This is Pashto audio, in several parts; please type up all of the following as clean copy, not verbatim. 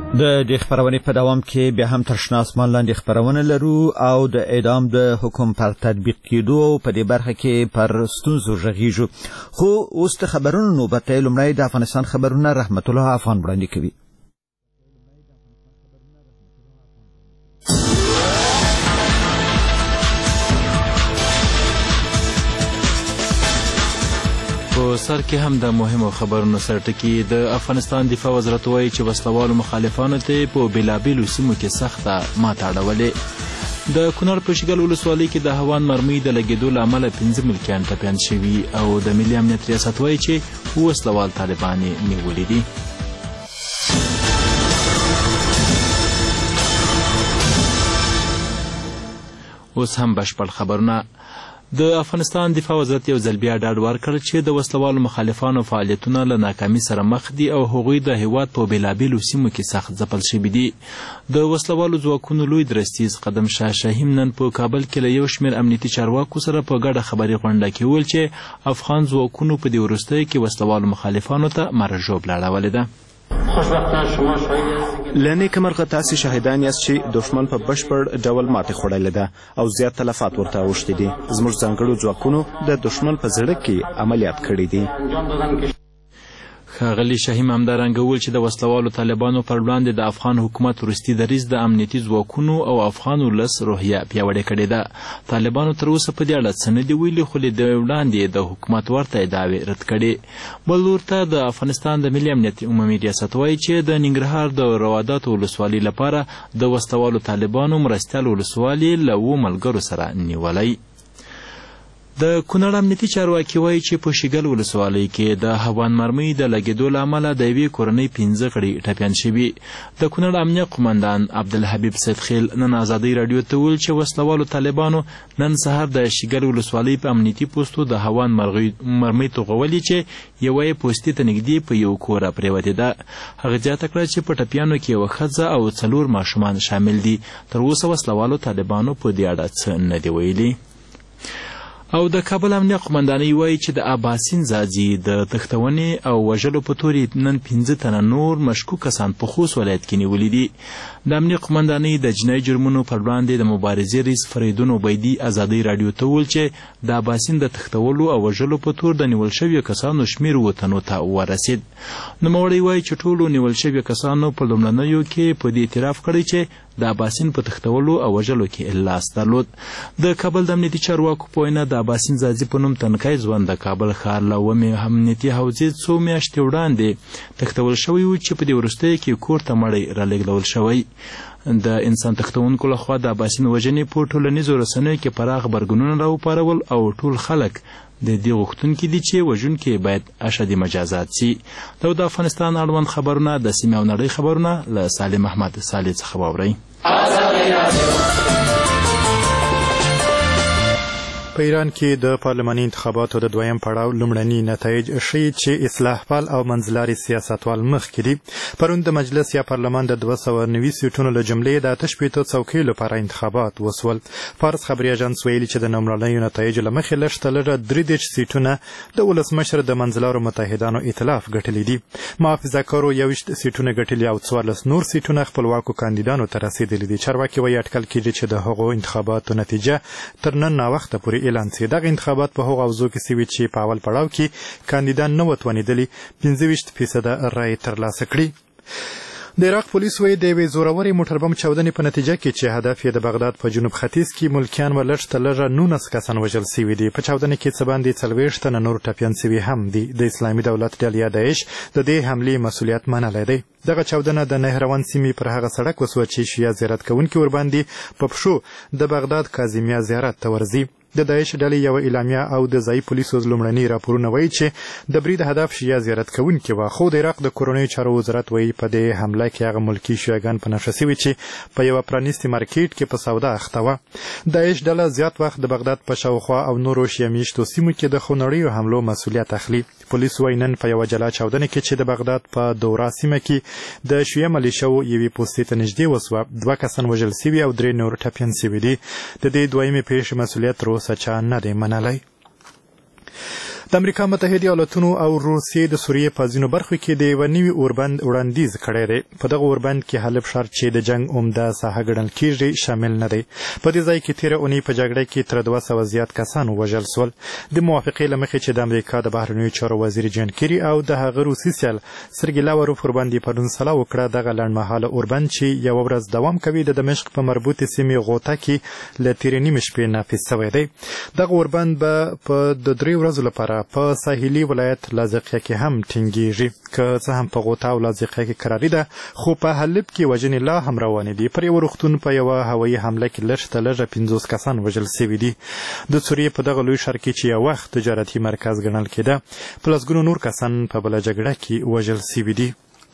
د خبرونې په دوام کې بیا هم تر شنه اسمان لاندې خبرونه لرو او د اعدام د حکم پر تطبیق کېدو په دې برخه کې پر ستونزو غږیږو. خو اوس د خبرونو نوبت دی. لومړی د افغانستان خبرونه رحمت الله افغان وړاندې کوي. په سر کې هم د مهمو خبرونو سرټکی. د افغانستان دفاع وزارت وایي چې وسلوالو مخالفانو ته په بیلابیلو سیمو کې سخته ماته اړولې. د کونړ په شیګل ولسوالۍ کې د هوان مرمۍ د لګېدو له امله 15 ملکیان ټپیان شوي او د ملي امنیت ریاست وایي چې وسلوال طالبان یې نیولي دي. اوس هم بشپړ خبرونه. د افغانستان دفاع وزارت یو ځل بیا ډاډ ورکړ چې د وسلوالو مخالفانو فعالیتونه له ناکامي سره مخ دي او هغوی د هیواد په بیلابیلو سیمو کې سخت ځپل شوي دي. د وسلوالو ځواکونو لوی درستیز قدم شاه شهیم نن په کابل کې له یو شمېر امنیتي چارواکو سره په ګډه خبري غونډه کې وویل چې افغان ځواکونو په دې وروستیو کې وسلوالو مخالفانو ته مرژوب لاړولې ده. لنې کمرغه تاسې شاهدان یاست چې دښمن په بشپړ ډول ماتې خوړلې ده او زیات تلفات ورته اوښتي دي. زموږ ځانګړو ځواکونو د دښمن په زړه کې عملیات کړي دي. ښاغلي شهیم همدارنګه وویل چې د وسلوالو طالبانو پر وړاندې د افغان حکومت وروستي دریځ د امنیتي ځواکونو او افغان ولس روحیه پیاوړې کړې ده. طالبانو تر اوسه په دې اړه څه نه دي ویلي خو د وړاندې د حکومت ورته ادعاوې رد کړې. بل ورته د افغانستان د ملي امنیت عمومي ریاست وایي چې د ننګرهار د رواداتو ولسوالۍ لپاره د وسلوالو طالبانو مرستیال ولسوالي له 2 ملګرو سره نیولی. د کونړ امنیتي چارواکي وایي چې په شیګل ولسوالۍ کې د هوان مرمۍ د لګېدو له امله د یوې کورنۍ 15 غړي ټپیان شوي. د کونړ امنیه قمندان عبدالحبیب سیدخیل نن ازادۍ راډیو ته وویل چې وسلوالو طالبانو نن سهار د شیګل ولسوالۍ په امنیتي پوستو د هوان مرمۍ توغولې چې یوه یې پوستې ته نږدې په یو کوره پرېوتې ده. هغه زیاته کړه چې په ټپیانو کې یوه ښځه او 4 ماشومان شامل دي. تر اوسه وسلوالو طالبانو په دې اړه څه نه دي ویلي. او د کابل امنیه قمندانۍ وایي چې د اباسین ځاځي د تښتونې او وژلو په تورې نن 15 تنه نور مشکوک کسان په خوست ولایت کې نیولي دي. د امنیه قمندانۍ د جنایي جرمونو پر وړاندې د مبارزې رئیس فریدون عبیدي ازادۍ راډیو ته وویل چې د اباسین د تښتولو او وژلو په تور د نیول شویو کسانو شمېر 7 تنو ته ورسید. نوموړی وایي چې ټولو نیول شویو کسانو په لومړنیو کې په دې اعتراف کړی چې د اباسین په تښتولو او وژلو کې لاس درلود. د کابل د امنیتي چارواکو په وینا د اباسین ځاځي په نوم تنکی ځوان د کابل ښار له 2 امنیتي حوزې څو میاشتې وړاندې تښتول شوی و چې په دې وروستیو کې کور ته مړی رالېږدول شوی. د انسان تښتونکو لخوا د اباسین وژنې په ټولنیزو رسنیو کې پراخ غبرګونونه راوپارول او ټول خلک د دې غوښتونکي دي چې وژونکي باید اشد مجازات سي. دا د افغانستان اړوند خبرونه د سیمې او نړۍ خبرونه له سالم احمد صالح څخه واورئ. په ایران کې د پارلماني انتخاباتو د دویم پړاو لومړني نتایج ښیي چې اصلاح پال او منځلاري سیاستوال مخکې دي. پرون د مجلس یا پارلمان د 290 سیټونو له جملې د 18 څوکیو لپاره انتخابات وسول. فارس خبري اژانس ویلي چې د لومړنیو نتایجو له مخې لږ تر لږه 3 سیټونه د ولسمشر د منځلارو متحدانو ائتلاف ګټلي دي. محافظه‌کارو 21 سیټونه ګټلي او 14 نور سیټونه خپلواکو کاندیدانو ته رسیدلي دي. چارواکي وایي اټکل کېږي چې د هغو انتخاباتو نتیجه تر نن ناوخته پورې اعلان شي. دغه انتخابات په هغو حوزو کې شوي چې په اول پړاو کې کاندیدان نه وتوانېدلي 25% رای ترلاسه کړي. د عراق پولیس وایي د یوې زورورې موټر بم چاودنې په نتیجه کې چې هدف یې د بغداد په جنوب ختیځ کې ملکیان و لږ تر لږه 19 کسان وژل شوي دي. په چاودنې کې څه باندې 40 تنه نور ټپیان شوي هم دي. د اسلامي دولت ډلې یا داعش د دې حملې مسؤلیت منلی دی. دغه چاودنه د نهروان سیمې پر هغه سړک وسوه چې شیعه زیارت کوونکي ورباندې په پښو د بغداد کاظمیه زیارت ته ورځي. د داعش ډلې یوه اعلامیه او د ځایي پولیسو لومړني راپورونه وایي چې د برید هدف شیعه زیارت کوونکي وه. خو د عراق د کورنیو چارو وزارت وایي په دې حمله کې هغه ملکي شیعهګان په نښه شوي چې په یوه پرانیستي مارکیټ کې په سودا اخته وه. داعش ډله زیات وخت د بغداد په شاوخوا او نورو شیعه میشتو سیمو کې د خونړیو حملو مسؤلیت اخلي. پولیس وایي نن په یوه جلا چاودنه کې چې د بغداد په دورا سیمه کې د شیعه ملیشو یوې پوستې ته نږدې وسوه 2 کسان وژل شوي او 3 نور ټپیان شوي دي. د دې دویمې پیښې مسؤلیت تر اوسه چا نه دی منلی. د امریکا متحده ایالاتونو او روسیې د سوریې په ځینو برخو کې د یو نوي اوربند وړاندیز کړی دی. په دغه اوربند کې حلب ښار چې د جنگ عمده ساحه ګڼل کېږي شامل نه دی. په دې ځای کې تېره اونۍ په جګړه کې تر 200 زیات کسان ووژل سول. د موافقې له مخې چې د امریکا د بهرنیو چارو وزیر جان کیري او د هغه روسي سیال سرګي لاوروف ورباندې پرون سلا وکړه. دغه لنډمهاله اوربند چې یوه ورځ دوام کوي د دمشق په مربوطې سیمې غوطه کې له تېرې نیمې شپې نافذ شوی دی. دغه اوربند به په د 3 ورځو لپاره په ساحلي ولایت لاذقیه کې هم ټینګیږي. که څه هم په غوطه او لاذقیه کې کراري ده، خو په حلب کې وژنې لا هم روانې دي. پر یو روغتون په یوه هوایي حمله کې لږ تر لږه 50 کسان وژل سوي دي. د سوریې په دغه لوی ښار کې چې یو وخت تجارتي مرکز ګڼل کېده، په لسګونو نور کسان په بله جګړه کې وژل سوي دي.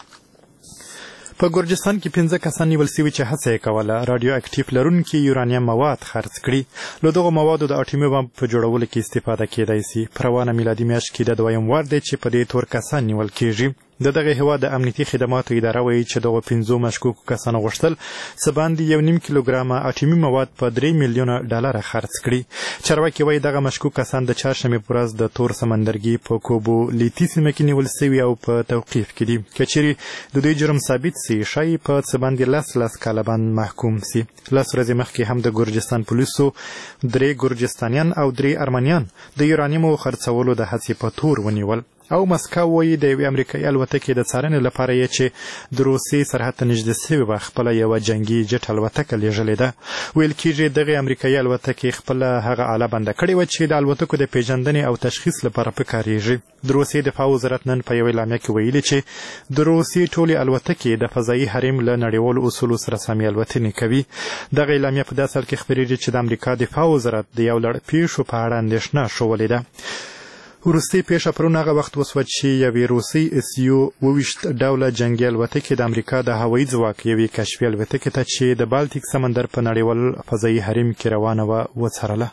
په ګورجستان کې 15 کسان نیول سوي چې هڅه یې کوله راډیو اکټیف لرونکي یورانیم مواد خرڅ کړي. له دغو موادو د اټومي بم په جوړولو کې استفاده کیدای سي. په روانه میلادي میاشت کې د دویم وار دی چې په دې تور کسان نیول کیږي. د دغه هیواد د امنیتي خدماتو اداره وایي چې دغه 15 مشکوکو کسانو غوښتل څه باندې 1.5 کیلوګرامه اټومي مواد په 3 میلیونه ډالر خرڅ کړي. چارواکي وایي دغه مشکوک کسان د چهارشنبې په ورځ د تور سمندرګي په کوبو لیتي سیمه کې نیول سوي او په توقیف کې دي. که چیرې د دوی جرم ثابت سي، ښایي په څه باندې 10 کاله باندې محکوم سي. 10 ورځې مخکې هم د ګورجستان پولیسو 3 ګورجستانیان او 3 ارمنیان د یورانیمو خرڅولو د هڅې په تور ونیول. او مسکو وایي د یوې امریکایي الوتکې د څارنې لپاره یې چې د روسیې سرحد ته نږدې سوې وه خپله یوه جنګي جټ الوتکه لیږلې ده. ویل کېږي دغې امریکایي الوتکې خپله هغه آله بنده کړې وه چې د الوتکو د پیژندنې او تشخیص لپاره پکارېږي. د روسیې دفاع وزارت نن په یوه اعلامیه کې ویلي چې د روسیې ټولې الوتکې د فضایي حریم له نړیوالو اصولو سره سمې الوتنې کوي. دغه اعلامیه په داسې حال کې خپرېږي چې د امریکا دفاع وزارت د یو لړ پیښو په اړه اندېښنه ښولې ده. وروستۍ پیښه پرون هغه وخت وسوه چې یوې روسۍ SU 22 ډوله جنګي الوتکې د امریکا د هوایي ځواک یوې کشفي الوتکې ته چې د بالتیک سمندر په نړیوال فضایي حریم کې روانه وه وڅرله.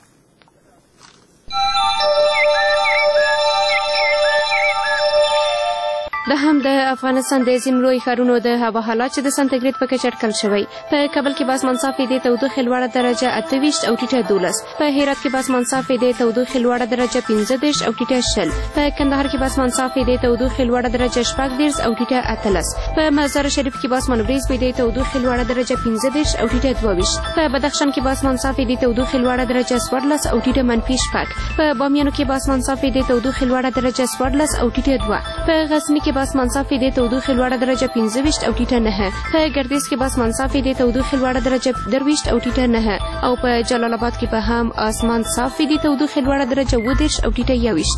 د هم د افغانستان د ځینو لوی ښارونو د هوا حالات چې د سانتیګریډ په کچه اټکل شوی. په کابل کې به اسمان صافي د تودوخې لوړه درجه 28 او ټیټه 12. په هرات کې به اسمان صافي د تودوخې لوړه درجه 15 او ټیټه 10. په کندهار کې به اسمان صافي د تودوخې لوړه درجه 14 او ټیټه 18. په مزار شریف کې به اسمان وریځ وي د تودوخې لوړه درجه 15 او ټیټه 22. په بدخشان کې به اسمان صافي د تودوخې لوړه درجه 14 او ټیټه -6. په بامیانو کې به اسمان صافي د تودوخې لوړه درجه 14 او ټیټه 2. په غزنی کې به اسمان صافي د تودوخې لوړه درجه 15 او ټیټه 9. په ګردیز کې به اسمان صافي د تودوخې لوړه درجه 23 او ټیټه 9. او په جلال آباد کې به هم اسمان صافي د تودوخې لوړه درجه 20 او ټیټه 21.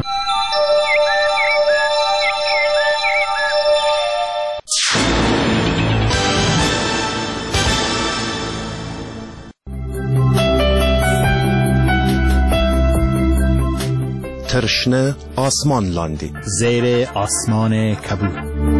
ترشنه آسمان لاندی زیر آسمان کبود.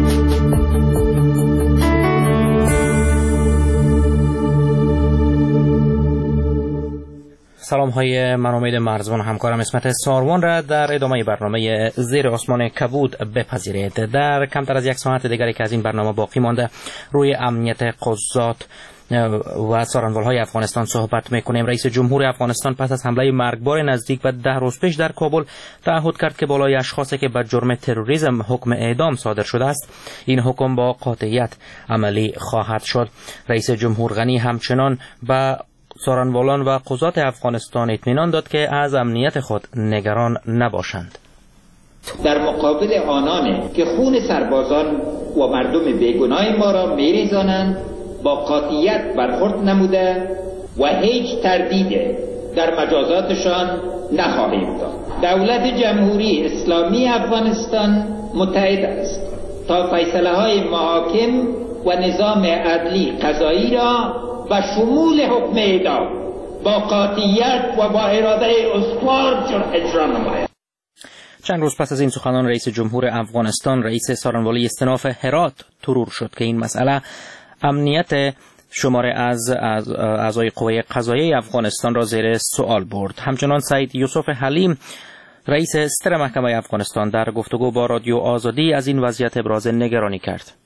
سلام های من امید مرزبان همکارم اسمت ساروان را در ادامه برنامه زیر آسمان کبود بپذیرید. در کمتر از یک ساعت دیگری که از این برنامه باقی مانده روی امنیت قضات و سارنوال‌های افغانستان صحبت می‌کنیم. رئیس جمهور افغانستان پس از حمله مرگبار نزدیک به 10 روز پیش در کابل تعهد کرد که بالای اشخاصی که به جرم تروریسم حکم اعدام صادر شده است این حکم با قاطعیت عملی خواهد شد. رئیس جمهور غنی همچنان به سارنوالان و قضات افغانستان اطمینان داد که از امنیت خود نگران نباشند. در مقابل آنانی که خون سربازان و مردم بیگناه ما را می‌ریزانند با قاطعیت برخورد نموده و هیچ تردید در مجازاتشان نخواهیم داد. دولت جمهوری اسلامی افغانستان متحد است تا فیصله‌های محاکم و نظام عدلی قضایی را و شمول حکم اعدام با قاطعیت و با اراده استوار اجرا نماید. چند روز پس از این سخنان رئیس جمهور افغانستان رئیس سارنوالی استناف هرات ترور شد که این مسئله امنیت شماره از اعضای قوه قضاییه افغانستان را زیر سوال برد. همچنان سید یوسف حلیم رئیس ستر محکمه افغانستان در گفتگو با رادیو آزادی از این وضعیت ابراز نگرانی کرد.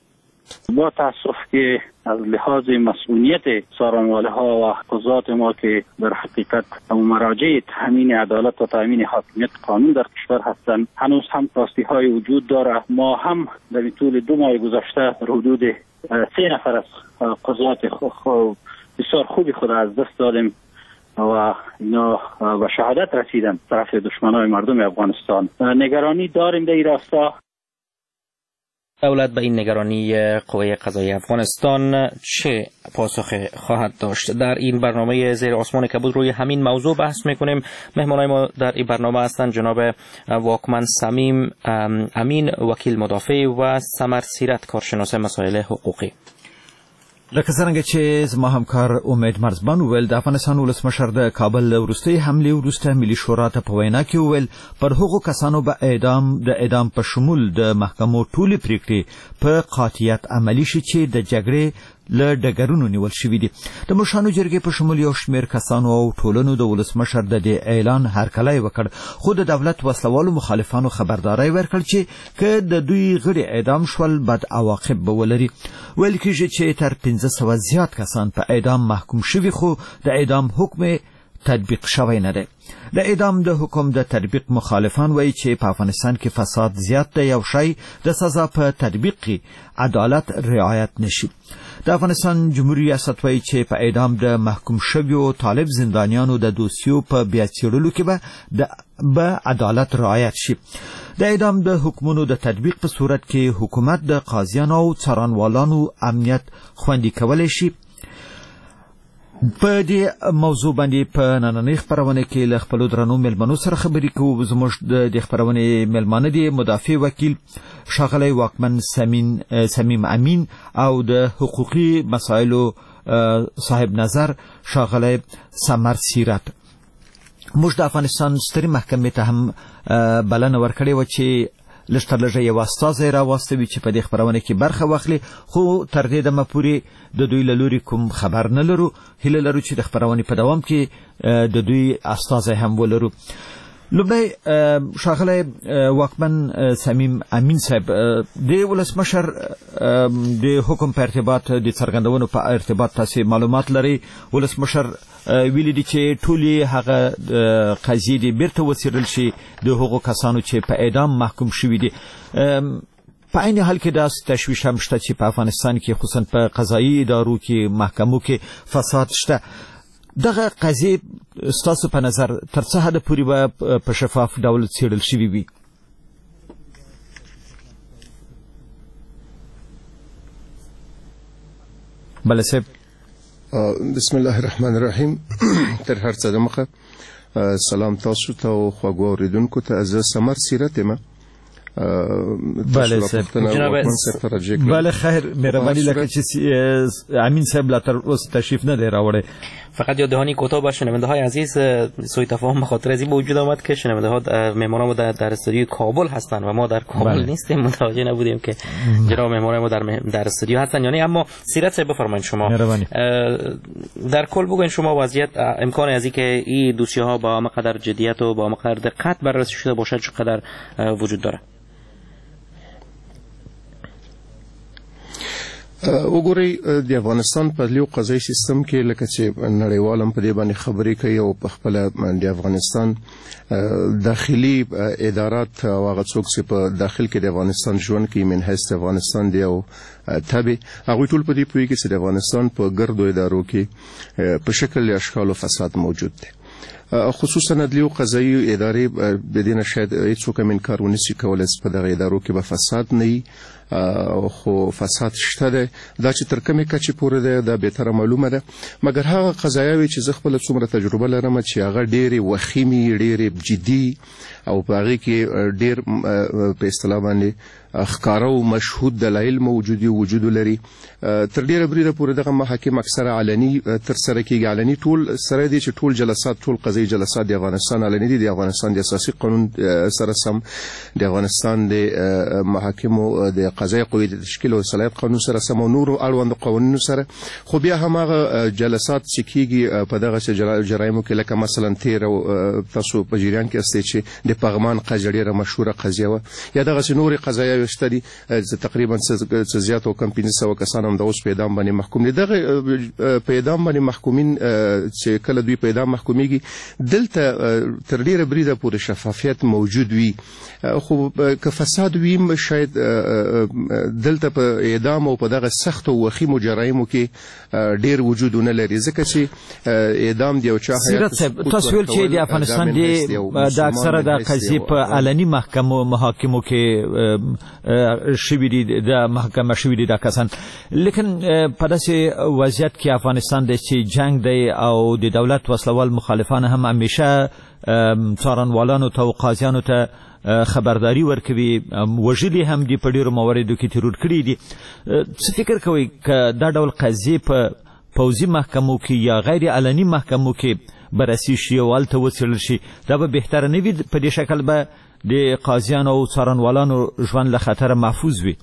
با تاسف که از لحاظ مسئولیت سارنواله ها و قضات ما که در حقیقت مراجع تامین عدالت و تامین حاکمیت قانون در کشور هستند هنوز هم کاستی های وجود داره. ما هم در طول 2 ماه گذشته در حدود 3 نفر از قضات بسیار خوبی خود از دست دادیم و اینا به شهادت رسیدن طرف دشمنای مردم افغانستان. نگرانی داریم در این راستا. دولت به این نگرانی قوه قضایی افغانستان چه پاسخ خواهد داشت؟ در این برنامه زیر آسمان کبود روی همین موضوع بحث میکنیم. مهمانای ما در این برنامه هستند جناب واکمن صمیم امین وکیل مدافع و سمر سیرت کارشناس مسائل حقوقی. لکه څنګه چې زما همکار امید مرزبان وویل د افغانستان ولسمشر د کابل وروستۍ حملې وروسته ملي شورا ته په وینا کې وویل پر هغو کسانو به اعدام په شمول د محکمو ټولې پریکړې په قاطعیت عملي شي چې د جګړې له ډګرونو نیول شوي دي. د مشرانو جرګې په شمول یو شمېر کسانو او ټولنو د ولسمشر د دې اعلان هرکلی وکړ، خو د دولت وسلوالو مخالفانو خبرداری ورکړ چې که د دوی غړي اعدام شول بد عواقب به ولري. ویل کېږي چې تر 1500 زیات کسان په اعدام محکوم شوي خو د اعدام حکم تطبیق شوی نه دی. د اعدام د حکم د تطبیق مخالفان وایي چې په افغانستان کې فساد زیات دی او شای د سزا په تطبیق کې عدالت رعایت نشي. د افغانستان جمهوریت ریاست وایي چې په اعدام د محکوم شویو طالب زندانیانو د دوسیو په بیا څېړلو کې به عدالت رعایت شي. د اعدام د حکمونو د تطبیق په صورت کې حکومت د قاضیانو او څارنوالانو امنیت خوندي کولی شي. په دې موضوع باندې په نننۍ خپرونه کې له خپلو درنو مېلمنو سره خبرې کوو. زموږ د خپرونې مېلمانه دي مدافع وکیل ښاغلی واکمن صمیم امین او د حقوقي مسایلو صاحب نظر ښاغلی سمر سیرت. موږ د افغانستان سترې محکمې ته هم بلنه ورکړې وه چې لږ تر لږه یو استازی راواستوي چې په دې خپرونه کې برخه واخلي، خو تر دې دمه پورې د دوی له لوري کوم خبر نه لرو. هیله لرو چې د خپرونې په دوام کې د دوی استازی هم ولرو. لومړی ښاغلی واکمن صمیم امین صاحب، د ولسمشر د حکم په ارتباط د څرګندونو په ارتباط تاسې معلومات لرئ. ولسمشر ویلي دي چې ټولې هغه قضیې دې بیرته وڅېړل شي د هغو کسانو چې په اعدام محکوم شوي دي. په عین حال کې داسې تشویش هم شته چې په افغانستان کې خصوصا په قضایي ادارو کې محکمو کې فساد شته. دغه قضیې ستاسو په نظر تر څه حده پورې به په شفاف ډول څېړل شوي وي؟ بله صاحب. بسم الله الرحمن الرحیم. تر هر څه دمخه سلام تاسو ته او خواږو اوریدونکو ته. زه سمر سیرت یم. بله صاحب. بله خیر، مهرباني لکه چې امین صاحب لا تر اوسه تشریف نه دی راوړی. فقط یاد دهانی کوتاه به شنونده های عزیز، سوء تفاهم به خاطر از این به وجود آمد که شنونده ها مهمانان ما در استودیو کابل هستند و ما در کابل نیستیم، متوجه نبودیم که جناب مهمانان ما در استودیو هستند یعنی. اما سیرت صاحب بفرمایید شما در کل بگوین شما وضعیت امکان از این که این دوسیه ها با مقدار جدیت و با مقدار دقت بررسی شده باشد چقدر وجود داره؟ وګورئ، د افغانستان په لیو قضایي سیستم کې لکه چې نړیوال هم په دې باندې خبرې کوي او په خپل د افغانستان داخلي ادارات او هغه څوک چې په داخل کې د افغانستان ژوند کوي من حیث د افغانستان دی او تابع هغوی ټول په دې پوهېږي چې د افغانستان په ګردو ادارو کې په شکل اشکال فساد موجود دی. خصوصا عدلي او قضایي ادارې بدینه شاید هیڅوک هم انکار ونشي کولی چې په دغه ادارو کې به فساد نه وي، خو فساد شته دی. دا چې تر کومې کچې پورې دی دا بهتره معلومه ده، مګر هغه قضایاوې چې زه خپله څومره تجربه لرم چې هغه ډېرې وخیمې، ډېرې جدي او په هغې کې ډېر په اصطلاح باندې ښکاره او مشهود دلایل وجود لري. تر ډېره بریده پورې دغه محاکم اکثره علني ترسره کېږي. علني ټول سره دی چې ټول جلسات، ټول قضایي جلسات د افغانستان علني دي. د افغانستان د اساسي قانون سره سم د افغانستان د محاکمو د قضایي قوې د تشکیل او صلاحیت قانون سره سم او نورو اړوندو قوانینو سره. خو بیا هماغه جلسات چې کېږي په دغه جرایمو کې لکه مثلا تیر او تاسو په جریان کې استئ چې د پغمان قضیه ډېره مشهوره قضیه وه، یا دغسې نورې قضایاوې وشته دي تقریبا څه زیات او کم 1500 کسان هم د اوس په اعدام باندې محکوم دي. دغه په اعدام باندې محکومین چې کله دوی په اعدام محکومیږي دلته تر ډیره بریده پورې شفافیت موجود وي، خو که فساد وي شاید دلته په اعدام او په دغه سخت او وخیمو جرایمو کې ډیر وجود نه لري، ځکه چې اعدام دی او چا حیات تاسو ویل چې د افغانستان د اکثره د قضیې په علني محاکمو کې شوي دي، د محکمه شوي دي دا کسان، لیکن په داسې وضعیت کې افغانستان د چې جنگ دی او د دولت وسلوال مخالفان هم همیشه څارنوالانو ته او قاضیانو ته خبرداري ورکوي، وژلي هم دي په ډیرو مواردو کې ترور کړي دي. څه فکر کوئ که دا ډول قضیې په پوځي محکمو کې یا غیر علني محکمو کې بررسي شي او هلته وڅېړل شي، دا به بهتره نه وي؟ په دې شکل به د قاضیانو او څارنوالانو ژوند له خطره محفوظ وي.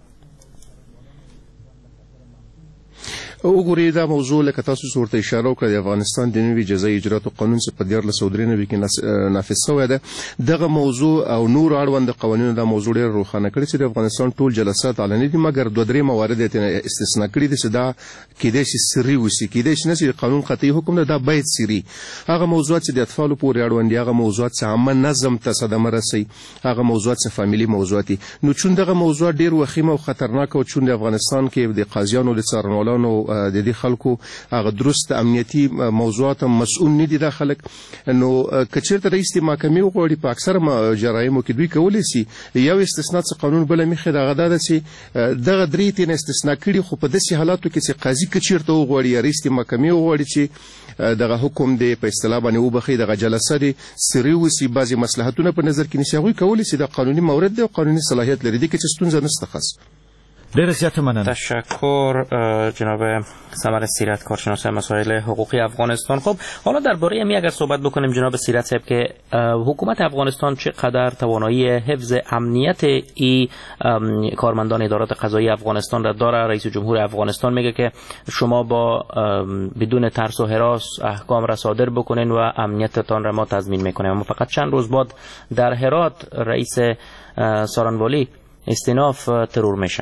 وګورئ دا موضوع لکه تاسو ورته اشاره وکړه د افغانستان د نوي جزایي اجراتو قانون چې په 1493 کې نافذ شوی دی، دغه موضوع او نور اړوند قوانینو دا موضوع ډېر روښانه کړي چې د افغانستان ټول جلسات علني دي، مګر 2-3 موارد یې استثنا کړي دي چې دا کېدای شي سري وسي، کېدای شي نه چې قانون قطعي حکم ده، دا باید سري. هغه موضوعات چې د اطفالو پورې اړوند دي، هغه موضوعات چې عامه نظم ته صدمه رسوي، هغه موضوعات چې فامیلي موضوعات دي، نو چون دغه موضوع ډېر وخیم او خطرناک او چون د افغانستان کې د قاضیانو د څارنوالانو د دې خلکو هغه درست امنیتي موضوعات مسؤل نه دي دا خلک، نو کچیرته رئیس د محکمې وغواړي په اکثر جرایمو کې دوی کولی شي یو استثناء څه قانون بل میخه دغه دا چې دغه درې تین استثناء کړي، خو په داسې حالاتو کې چې قاضي کچیرته وغواړي یا رئیس د محکمې وغواړي چې دغه حکم دی په اصطلاح باندې وبخي دغه جلسه دی سری وسی بعضی مصلحتونه په نظر کې نیسي، هغوی کولی شي د قانوني مورد دی او قانوني صلاحیت لري، دي کې چې ستونزه نشته خاص. ډېره زیاته مننه. تشکر جناب ثمر سیرت، کارشناس مسائل حقوقی افغانستان. خب حالا درباره می اگر صحبت بکنیم جناب سیرت صاحب که حکومت افغانستان چقدر توانایی حفظ امنیت ای کارمندان ادارات قضایی افغانستان را داره. رئیس جمهور افغانستان میگه که شما با بدون ترس و هراس احکام را صادر بکنین و امنیتتان را ما تضمین میکنیم. اما فقط چند روز بعد در هرات رئیس سارنوالی استیناف ترور میشه.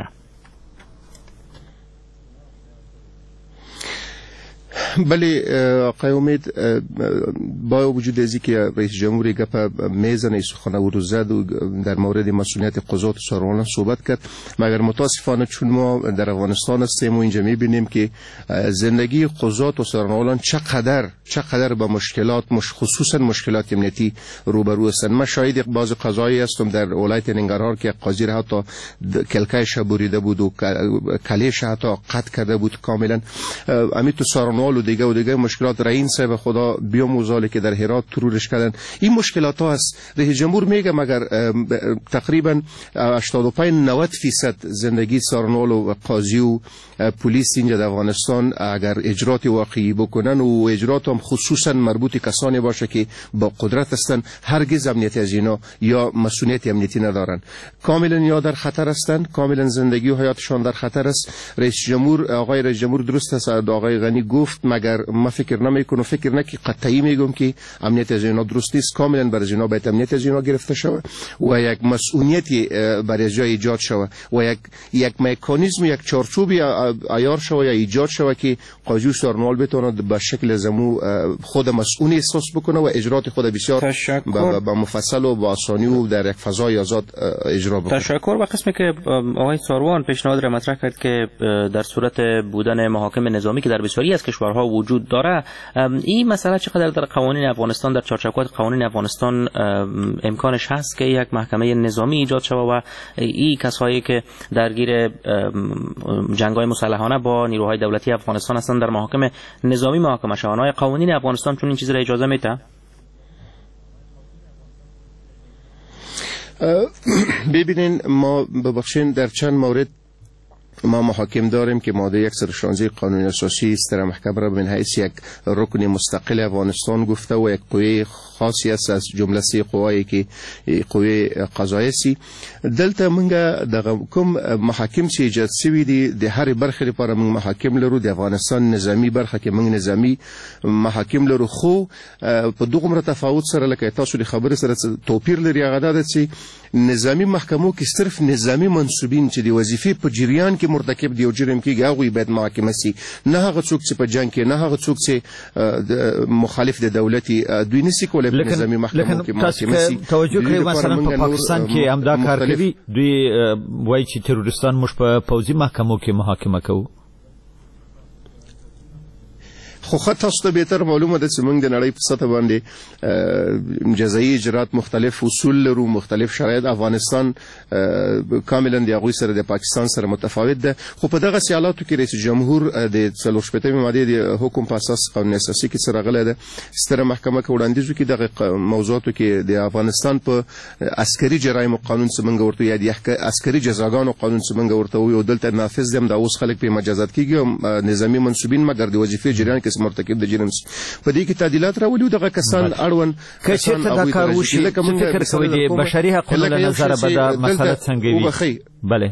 بله آقای امید، با وجود ازی که رئیس جمهوری گپ میزن سخنور زد و در مورد مسئولیت قضات و څارنوالان صحبت کرد، مگر متاسفانه چون ما در افغانستان هستیم و اینجا میبینیم که زندگی قضات و څارنوالان چقدر با مشکلات خصوصا مشکلات امنیتی روبرو هستند. من شاهد بعض قضایی هستم در ولایت ننگرهار که قاضی را حتی کلکایش بریده بود و کلیش حتی قطع کرده بود کاملا. امی تو څارنوال و دیگه مشکلات رئین صاحب خدا بیاموزاله که در هرات ترورش کردن. این مشکلات ها است. رئیس جمهور میگه مگر تقریبا 85-90% زندگی څارنوال و قاضی و پلیس اینجا در افغانستان اگر اجرات واقعی بکنن و اجرات هم خصوصا مربوط کسانی باشه که با قدرت هستن، هرگز امنیت از اینا یا مسئولیت امنیتی ندارن، کاملا یا در خطر هستند، کاملا زندگی و حیاتشان در خطر است. آقای رئیس جمهور درست است آقای غنی گفت، مگر ما فکر نمیکنم، فکر نکی قطعی میگم که امنیت از اینا درست نیست، کاملا برای اینا باید امنیت از اینا گرفته شود و یک مسئولیتی برای جای ایجاد شود و یک مکانیزم، یک چارچوبی عیار شود یا ایجاد شود که قاضی و څارنوال بتواند به شکل زمو خود مسئول احساس بکنه و اجرات خود بسیار با مفصل و با آسانی و در یک فضای آزاد اجرا بکنه. تشکر. و قسمی که آقای ساروان پیشنهاد را مطرح کرد که در صورت بودن محاکم نظامی که در بسیاری از کشورها وجود داره، این مسئله چقدر در قوانین افغانستان، در چارچوبات قوانین افغانستان امکانش هست که یک محکمه نظامی ایجاد شود و این کسایی که درگیر جنگ‌های مسلحانه با نیروهای دولتی افغانستان هستند در محاکم نظامی محاکمه شوند؟ آیا قوانین افغانستان چون این چیز را اجازه میده؟ ببینین ما ببخشین در چند مورد ما محاکم داریم که ماده 116 قانون اساسی است در محکمه را به حیث یک رکن مستقل افغانستان گفته و یک قوه خاصی است از جمله سه قوایی که قوه قضاییه سی. دلته منګه د کوم محاکم چې ایجاد شوي دي د هر برخې لپاره موږ محاکم لرو. د افغانستان نظامی برخه کې موږ نظامی محاکم لرو، خو په دومره تفاوت سره لکه تاسو د خبرې سره توپیر لري. هغه دا چې نظامی محکمو کې صرف نظامی منصوبین چې د وظیفې په جریان کې مرتکب دی او جرم کېږي هغوی باید محاکمه سي، نه هغه څوک چې په جنګ کې، نه هغه څوک چې مخالف د دولتي دوی نشي کولای په نظامی محکمو کې محاکمه سي. توجه کوي مثلا په پاکستان کې همدا کار کوي، دوی وایي چې تروریستان موږ په پوځي محکمو کې محاکمه کوو. خو تاسو ته بهتر معلومه ده چې موږ د نړۍ په سطح باندې جزایي اجرات مختلف اصول لرو، مختلف شرایط. افغانستان کاملا د هغوی سره د پاکستان سره متفاوت ده، خو په دغه حالاتو کې رئیس جمهور د 44 ماده د حکم په اساس قانون اساسي کې سره غلې ده ستره محکمه کې وړاندیز وکړي دغه موضوعاتو کې د افغانستان په عسکري جرایم قانون څخه موږ ورته یا د عسکري جزاګانو قانون څخه موږ ورته وي او دلته نافذ دي. دا اوس خلک په مجازات کېږي نظامی منصوبین مګر د وظیفې جریان کې مرتکب د جرم په دې کې تعدیلات راولي. دغه کسان اړوند کچې ته دا کار وشي چې فکر کوي د بشري حقوقو له نظره به دا مسله څنګه وي؟ بله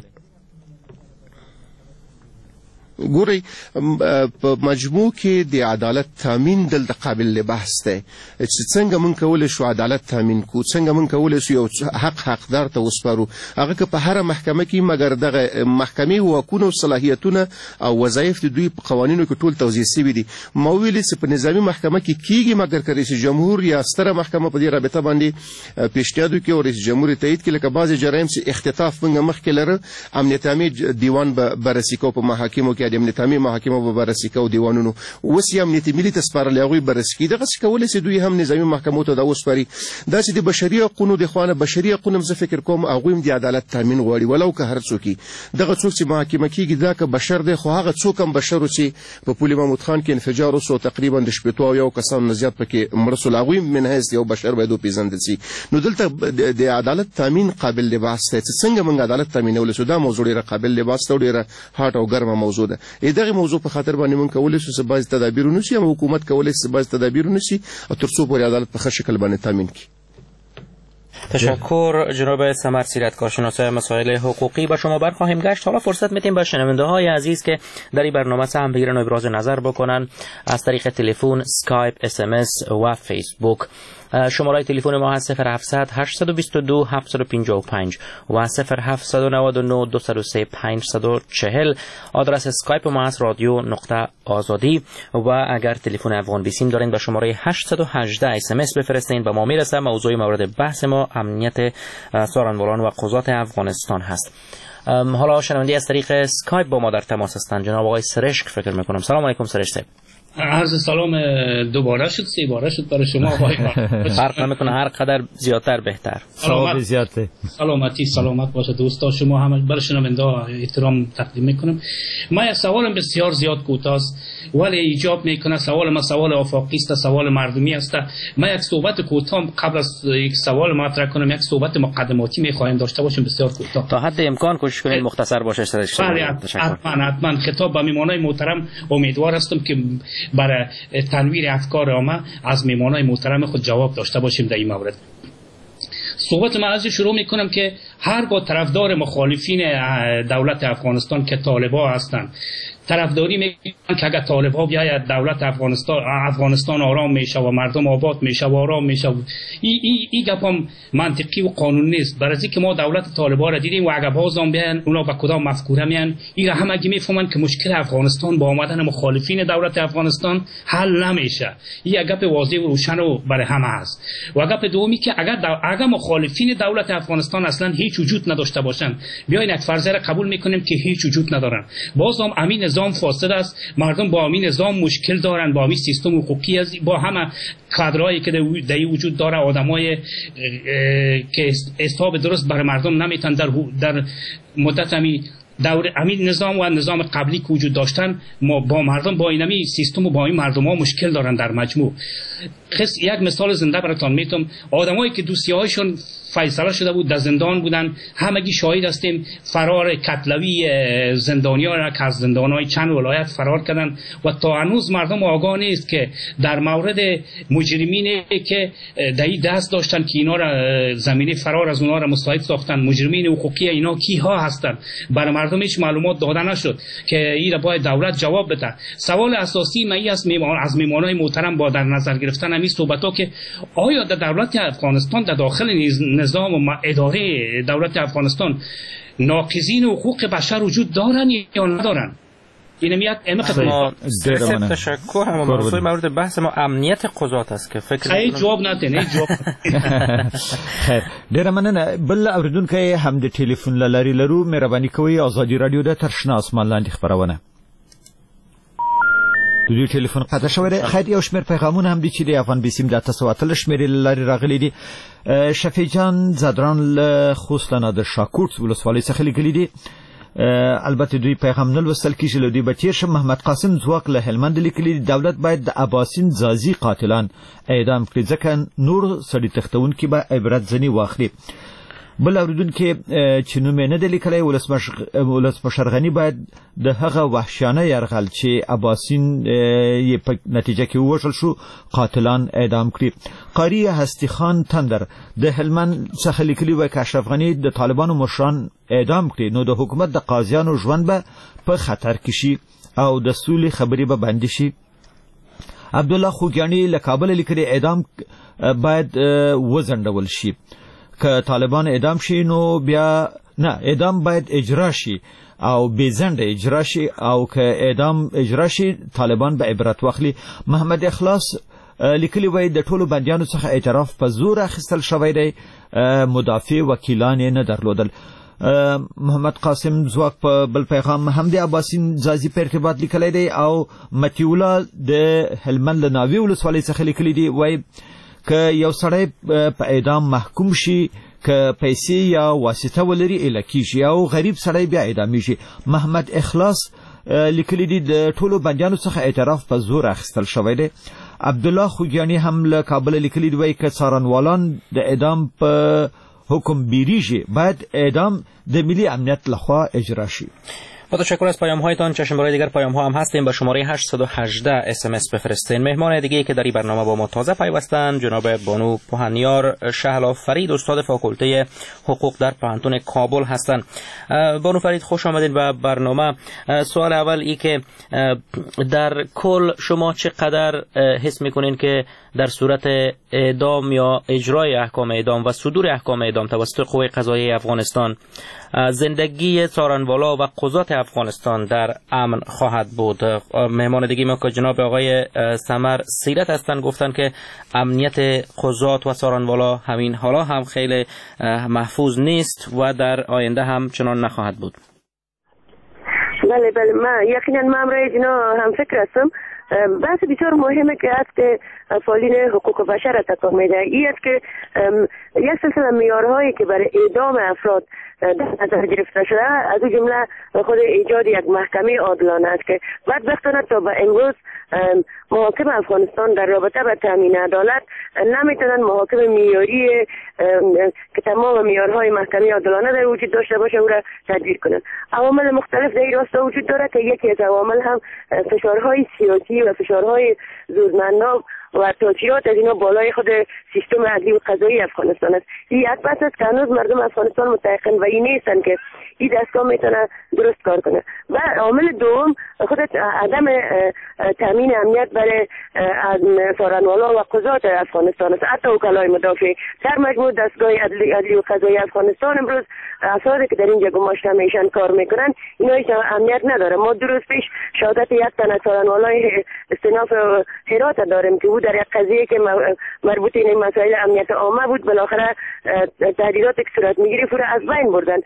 ګوري په مجموع کې د عدالت تامین دلته قابل بحث دی چې څنګه مونږ کولای شو عدالت تامین کو، څنګه مونږ کولای شو یو حقدار ته وسپارو. هغه که په هر محکمه کې مګر دغه محکمې واکونه او صلاحیتونه او وظایف د دوی په قوانینو کې ټول توضیح شوي دي. ما ویلي چې په نظامي محکمه کې کیږي مګر که رئیس جمهور یا ستره محکمه په دې رابطه باندې پیشنهاد وکړي او رئیس جمهور تایید کړي لکه بعضې جرایم چې اختطاف موږ مخکې لره امنیت عامې دیوان به بررسي کوو په محاکمو کې د امنیت عامې محاکمو به بررسي کوو دیوانونو، اوس یې امنیت ملي ته سپارلی هغوی بررسي کوي. دغسې کولی چې دوی هم نظامي محکمو ته دا وسپاري. دا چې د بشري حقونو د خوا نه بشري حقونه هم زه فکر کوم هغوی هم د عدالت تامین غواړي ولو که هر څوک دغه څوک چې محاکمه کېږي دا که بشر دی خو هغه څوک هم بشر و چې په پل محمود خان کې انفجار وسو تقریبا د 81 کسانو نه زیات پکې مړه سول هغوی من حیث یو بشر باید وپېژندل سي. نو دلته د عدالت تامین قابل د بحث دی چې څنګه موږ عدالت تامینولی شو. دا موضوع ډېره قابل د بحث ده او ډېره هاټ او ګرمه موضوع ده. دغه موضوع په خاطر باندې موږ کولی شو چې بعضې تدابیر ونیسي هم حکومت کولی شي چې بعضې تدابیر ونیسي او تر څو پورې عدالت په ښه شکل باندې تامین کړي. تشکر جناب ثمر سیرت کارشناس مسائل حقوقی. با شما برخواهیم گشت. حالا فرصت میتیم به شنونده های عزیز که در این برنامه سهم بگیرن و ابراز نظر بکنن از طریق تلفن، اسکایپ، SMS و فیسبوک. شماره تلفن ما هست 0700 822 755 و 0799 203 540. آدرس اسکایپ ما هست رادیو.آزادی و اگر تلفن افغان بیسیم دارین به شماره 818 SMS بفرستین به ما میرسه. موضوع مورد بحث ما امنیت سارنوالان و قضات افغانستان هست. حالا شنوندی از طریق اسکایپ با ما در تماس هستند جناب آقای سرشک فکر میکنم. سلام علیکم سرشک صاحب. عرض سلام دوباره شد، سه باره شد برای شما آقای فرق نمیکنه، هر قدر زیادتر بهتر. سلامت باشه دوستا. شما هم برای شنونده احترام تقدیم میکنم. من سوالم بسیار زیاد کوتاه است ولی ایجاب میکنه. سوال ما سوال آفاقی است، سوال مردمی است. من یک صحبت کوتاه قبل از یک سوال مطرح کنم، یک صحبت مقدماتی میخوایم داشته باشیم بسیار کوتاه. تا حد امکان کوشش کنید مختصر باشه. حتما خطاب به میهمانان محترم امیدوار هستم که برای تنویر افکار عامه از میهمانان محترم خود جواب داشته باشیم در این مورد. صحبت من از شروع میکنم که هرگاه طرفدار مخالفین دولت افغانستان که طالبان هستند طرفداری میکنن که اگر طالبان بیاید دولت افغانستان آرام میشه و مردم آباد میشه و آرام میشه، این گپ هم منطقی و قانونی نیست. برای اینکه ما دولت طالبان را دیدیم و اگر بازم بیان اونا به کدام مفکوره میان، این را همگی میفهمن که مشکل افغانستان با آمدن مخالفین دولت افغانستان حل نمیشه. این گپ واضح و روشن و برای همه است. و گپ دومی که اگر مخالفین دولت افغانستان اصلا هیچ وجود نداشته باشن، بیاین یک فرضیه را قبول میکنیم که هیچ وجود ندارن، بازم امین نظام فاسد است. مردم با همین نظام مشکل دارن، با همین سیستم حقوقی است، با همه کادرایی که در وجود داره، آدمای که حساب درست برای مردم نمیتن در مدت همین نظام و نظام قبلی که وجود داشتن با مردم با اینمی سیستم و با این مردم ها مشکل دارن در مجموع. یک مثال زنده براتون میتونم. آدمایی که دوسیه‌هایشون فیصله شده بود در زندان بودن، همگی شاهد هستیم فرار کتلوی زندانیان را که از زندانهای چند ولایت فرار کردن و تا هنوز مردم آگاه نیست که در مورد مجرمینی که دایی دست داشتن که اینا را زمینه فرار از اونا را مستعد ساختن، مجرمین حقوقی اینا کیها هستند، برای مردم هیچ معلومات داده نشد که این را باید دولت جواب بده. سوال اساسی من است از میهمانان محترم با در نظر گرفتن همین صحبت‌ها که آیا در دولت افغانستان در داخل نظام و اداره دولت افغانستان ناقضین حقوق بشر وجود دارن یا ندارن. تشکر. هم موضوع مورد بحث ما امنیت قضات است که فکر خیلی جواب نه جواب. خیر ډیره مننه. بل اوریدونکو هم د ټلیفون لاري لرو، مهرباني کوئ ازادي رادیو د ترشنا اسمان لاندې خبرونه د دې ټلیفون قطع شوی دی. خیر یو شمېر پیغامونه هم دي چې د افغان بیسیم د 900 شمېرې لاري راغلي دي. شفیع جان زادران له خوستانه د شاکوټ ولسوالۍ څخه لیکلي دي. البته دوی پیغام نه لوستل کیږي. له دوی بچیر شه محمد قاسم ځواک له هلمند لیکلي دولت باید د اباسین زازي قاتلان اعدام کړي ځکه نور سړي تختونکي به عبرت ځنی واخلي. بل اوریدونکو چې نوم نه دی لیکلی ولسمشر غنی باید د هغه وحشیانه یرغل چې اباسین یې په نتیجه کې ووژل شو قاتلان اعدام کړي. قاری هستی خان تندر د هلمند څخه لیکلي وای که اشرف غنی د طالبانو مشران اعدام کړي نو د حکومت د قاضیانو ژوند به په خطر کې شي او د سولې خبرې به بند شي. عبدالله خوګیانی له کابل لیکلي اعدام باید وځنډول شي. که طالبان اعدام شي نو بیا نه، اعدام باید اجرا شي او بزند اجرا شي، او که اعدام اجرا شي طالبان به عبرت واخلي. محمد اخلاص لیکلی وای د ټولو بندیانو څخه اعتراف په زور اخیستل شوی دی، مدافع وکیلان نه درلودل. محمد قاسم ځواک په بل پیغام هم د اباسین زازي په ارتباط لیکلی دی او متیولا د هلمند لناوی ولسوالۍ څخه لیکلی دی وای که یو سړی په اعدام محکوم شي که پیسې یا واسطه ولري الکیږي او غریب سړی بیا اعدامیږي. محمد اخلاص لیکلی دی د ټولو بندیانو څخه اعتراف په زور اخیستل شوی دی. عبدالله خوګیانی هم له کابل لیکلی دی وای که څارنوالان د اعدام په حکم بیریږي باید اعدام د ملی امنیت لخوا اجرا شي. با تشکر از پیام هایتان. چشم برای دیگر پیام ها هم هستیم. با شماره 818 SMS بفرستین. مهمان دیگه که در این برنامه با ما تازه پیوستن جناب بانو پوهنیار شهلا فرید، استاد فاکولته حقوق در پانتون کابل هستند. بانو فرید خوش آمدید به برنامه. سوال اول ای که در کل شما چقدر حس میکنین که در صورت اعدام یا اجرای احکام اعدام و صدور احکام اعدام توسط قوه قضاییه افغانستان زندگی څارنوالا و قضات افغانستان در امن خواهد بود؟ مهمان دیگه ما که جناب آقای سمر سیرت هستند گفتن که امنیت قضات و څارنوالا همین حالا هم خیلی محفوظ نیست و در آینده هم چنان نخواهد بود. بله من یقینا مامرای جنا هم فکر هستم. بحث بسیار مهمه که از که فعالین حقوق بشر تکان میده این است که یک سلسله معیارهایی که برای اعدام افراد در نظر گرفته شده از اون جمله خود ایجاد یک محکمه عادلانه است که بدبختانه تا به امروز محاکم افغانستان در رابطه با تامین عدالت نمیتونن محاکم معیاری که تمام معیارهای محکمه عادلانه در وجود داشته باشه او را تدبیر کنند. عوامل مختلف در این راستا وجود داره که یکی از عوامل هم فشارهای سیاسی و فشارهای زورمندانه و توجیهات از اینا بالای خود سیستم عدلی و قضایی افغانستان است. این یک بحث است که هنوز مردم افغانستان متيقن و این نیستن که این دستگاه میتونه درست کار کنه. و عامل دوم خود عدم تامین امنیت برای څارنوالا و قضات افغانستان است. حتی وکلای مدافع در مجموع دستگاه عدلی و قضایی افغانستان امروز افرادی که در اینجا گماشته میشن کار میکنن اینا هیچ امنیت نداره. ما دو روز پیش شهادت یک تن از څارنوالای استیناف هرات داریم که او در یک قضیه که مربوط این مسائل امنیت عامه بود بالاخره تهدیدات که صورت میگیره فورا از بین بردن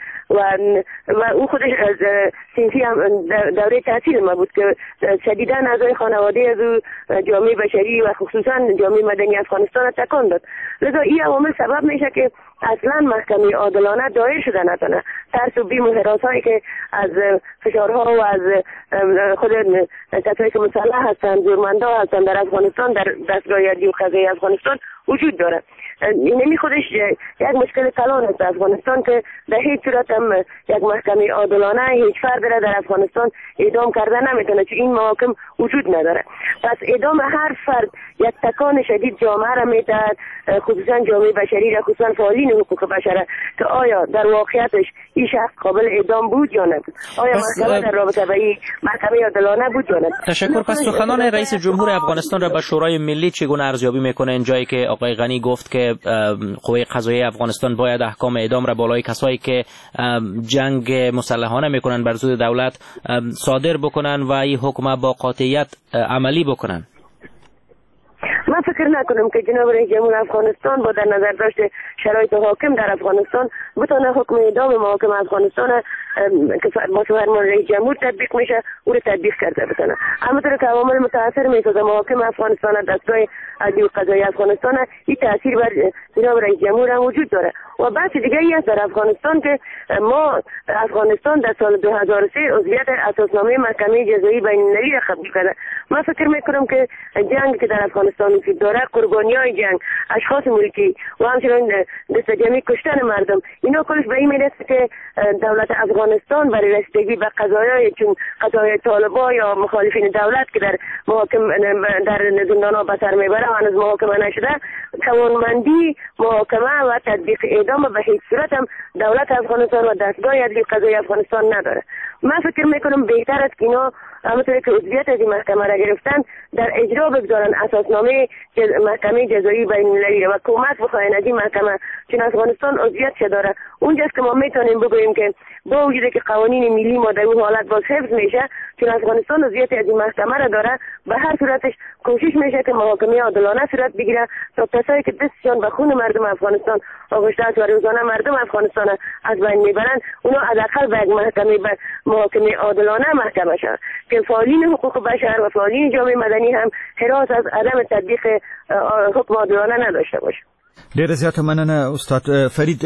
و او خودش از سنفی دوره تحصیل ما بود که شدیدا اعضای خانواده از او جامعه بشری و خصوصا جامعه مدنی افغانستان تکان داد. لذا این عوامل سبب میشه که اصلا محکمه عادلانه دایر شده نتونه. ترس و بیم و هراسایی که از فشارها و از خود کسایی که مسلح هستند زورمندا هستند در افغانستان در دستگاه عدلی و قضایی افغانستان وجود داره. اینمی خودش یک مشکل کلان است افغانستان که در هیچ صورت هم یک محکمه عادلانه هیچ فرد را در افغانستان اعدام کرده نمیتونه چون این محاکم وجود نداره. پس اعدام هر فرد یک تکان شدید جامعه را میدهد، خصوصا جامعه بشری را، خصوصا فعالین حقوق بشر که آیا در واقعیتش این شخص قابل اعدام بود یا نبود، آیا محکمه در رابطه با این محکمه عادلانه بود یا نبود. تشکر. پس سخنان رئیس جمهور افغانستان را به شورای ملی چگونه ارزیابی میکنه جایی که آقای غنی گفت که قوه قضاییه افغانستان باید احکام اعدام را بالای کسایی که جنگ مسلحانه میکنن بر ضد دولت صادر بکنن و این حکم با قاطعیت عملی بکنن. من فکر نکنم که جناب رئیس جمهور افغانستان با در نظر داشت شرایط حاکم در افغانستان بتونه حکم اعدام محاکم افغانستان که با فرمان رئیس جمهور تطبیق میشه او رو تطبیق کرده بتونه. همونطور که عوامل متاثر میسازه محاکم افغانستان، دستگاه عدلی و قضایی افغانستان، این تاثیر بر جناب رئیس جمهور هم وجود داره. و بحث دیگه ای است در افغانستان که ما افغانستان در سال 2003 عضویت اساسنامه محکمه جزایی بین المللی را قبول کرده. من فکر میکنم که جنگ که در افغانستان وجود داره، قربانیای جنگ، اشخاص ملکی و همچنین دست جمعی کشتن مردم، اینا کلش به این میرسه که دولت افغانستان برای رسیدگی به قضایای چون قضایای طالبان یا مخالفین دولت که در محاکم در زندان‌ها به سر میبره هنوز محاکمه نشده، توانمندی محاکمه و تطبیق اعدام به هیچ صورت هم دولت افغانستان و دستگاه عدلی قضایی افغانستان نداره. من فکر میکنم بهتر است که اینا همونطور که عضویت از این محکمه را گرفتن در اجرا بگذارن اساسنامه محکمه جزایی بین المللی و کمک بخواین از این محکمه، چون افغانستان عضویتش داره. اونجاست که ما میتونیم بگوییم که با وجود که قوانین ملی ما در اون حالت باز حفظ میشه، چون افغانستان عضویت از این محکمه را داره، به هر صورتش کوشش میشه که محاکمه عادلانه صورت بگیره تا کسایی که دستشان به خون مردم افغانستان آغشته است و روزانه مردم افغانستان از بین میبرند، اونا حداقل به یک محاکمه عادلانه محکمه شد که فعالین حقوق بشر و فعالین جامعه مدنی هم هراس از عدم تطبیق حکم عادلانه نداشته باشه. ډیره زیاته مننه استاد فرید.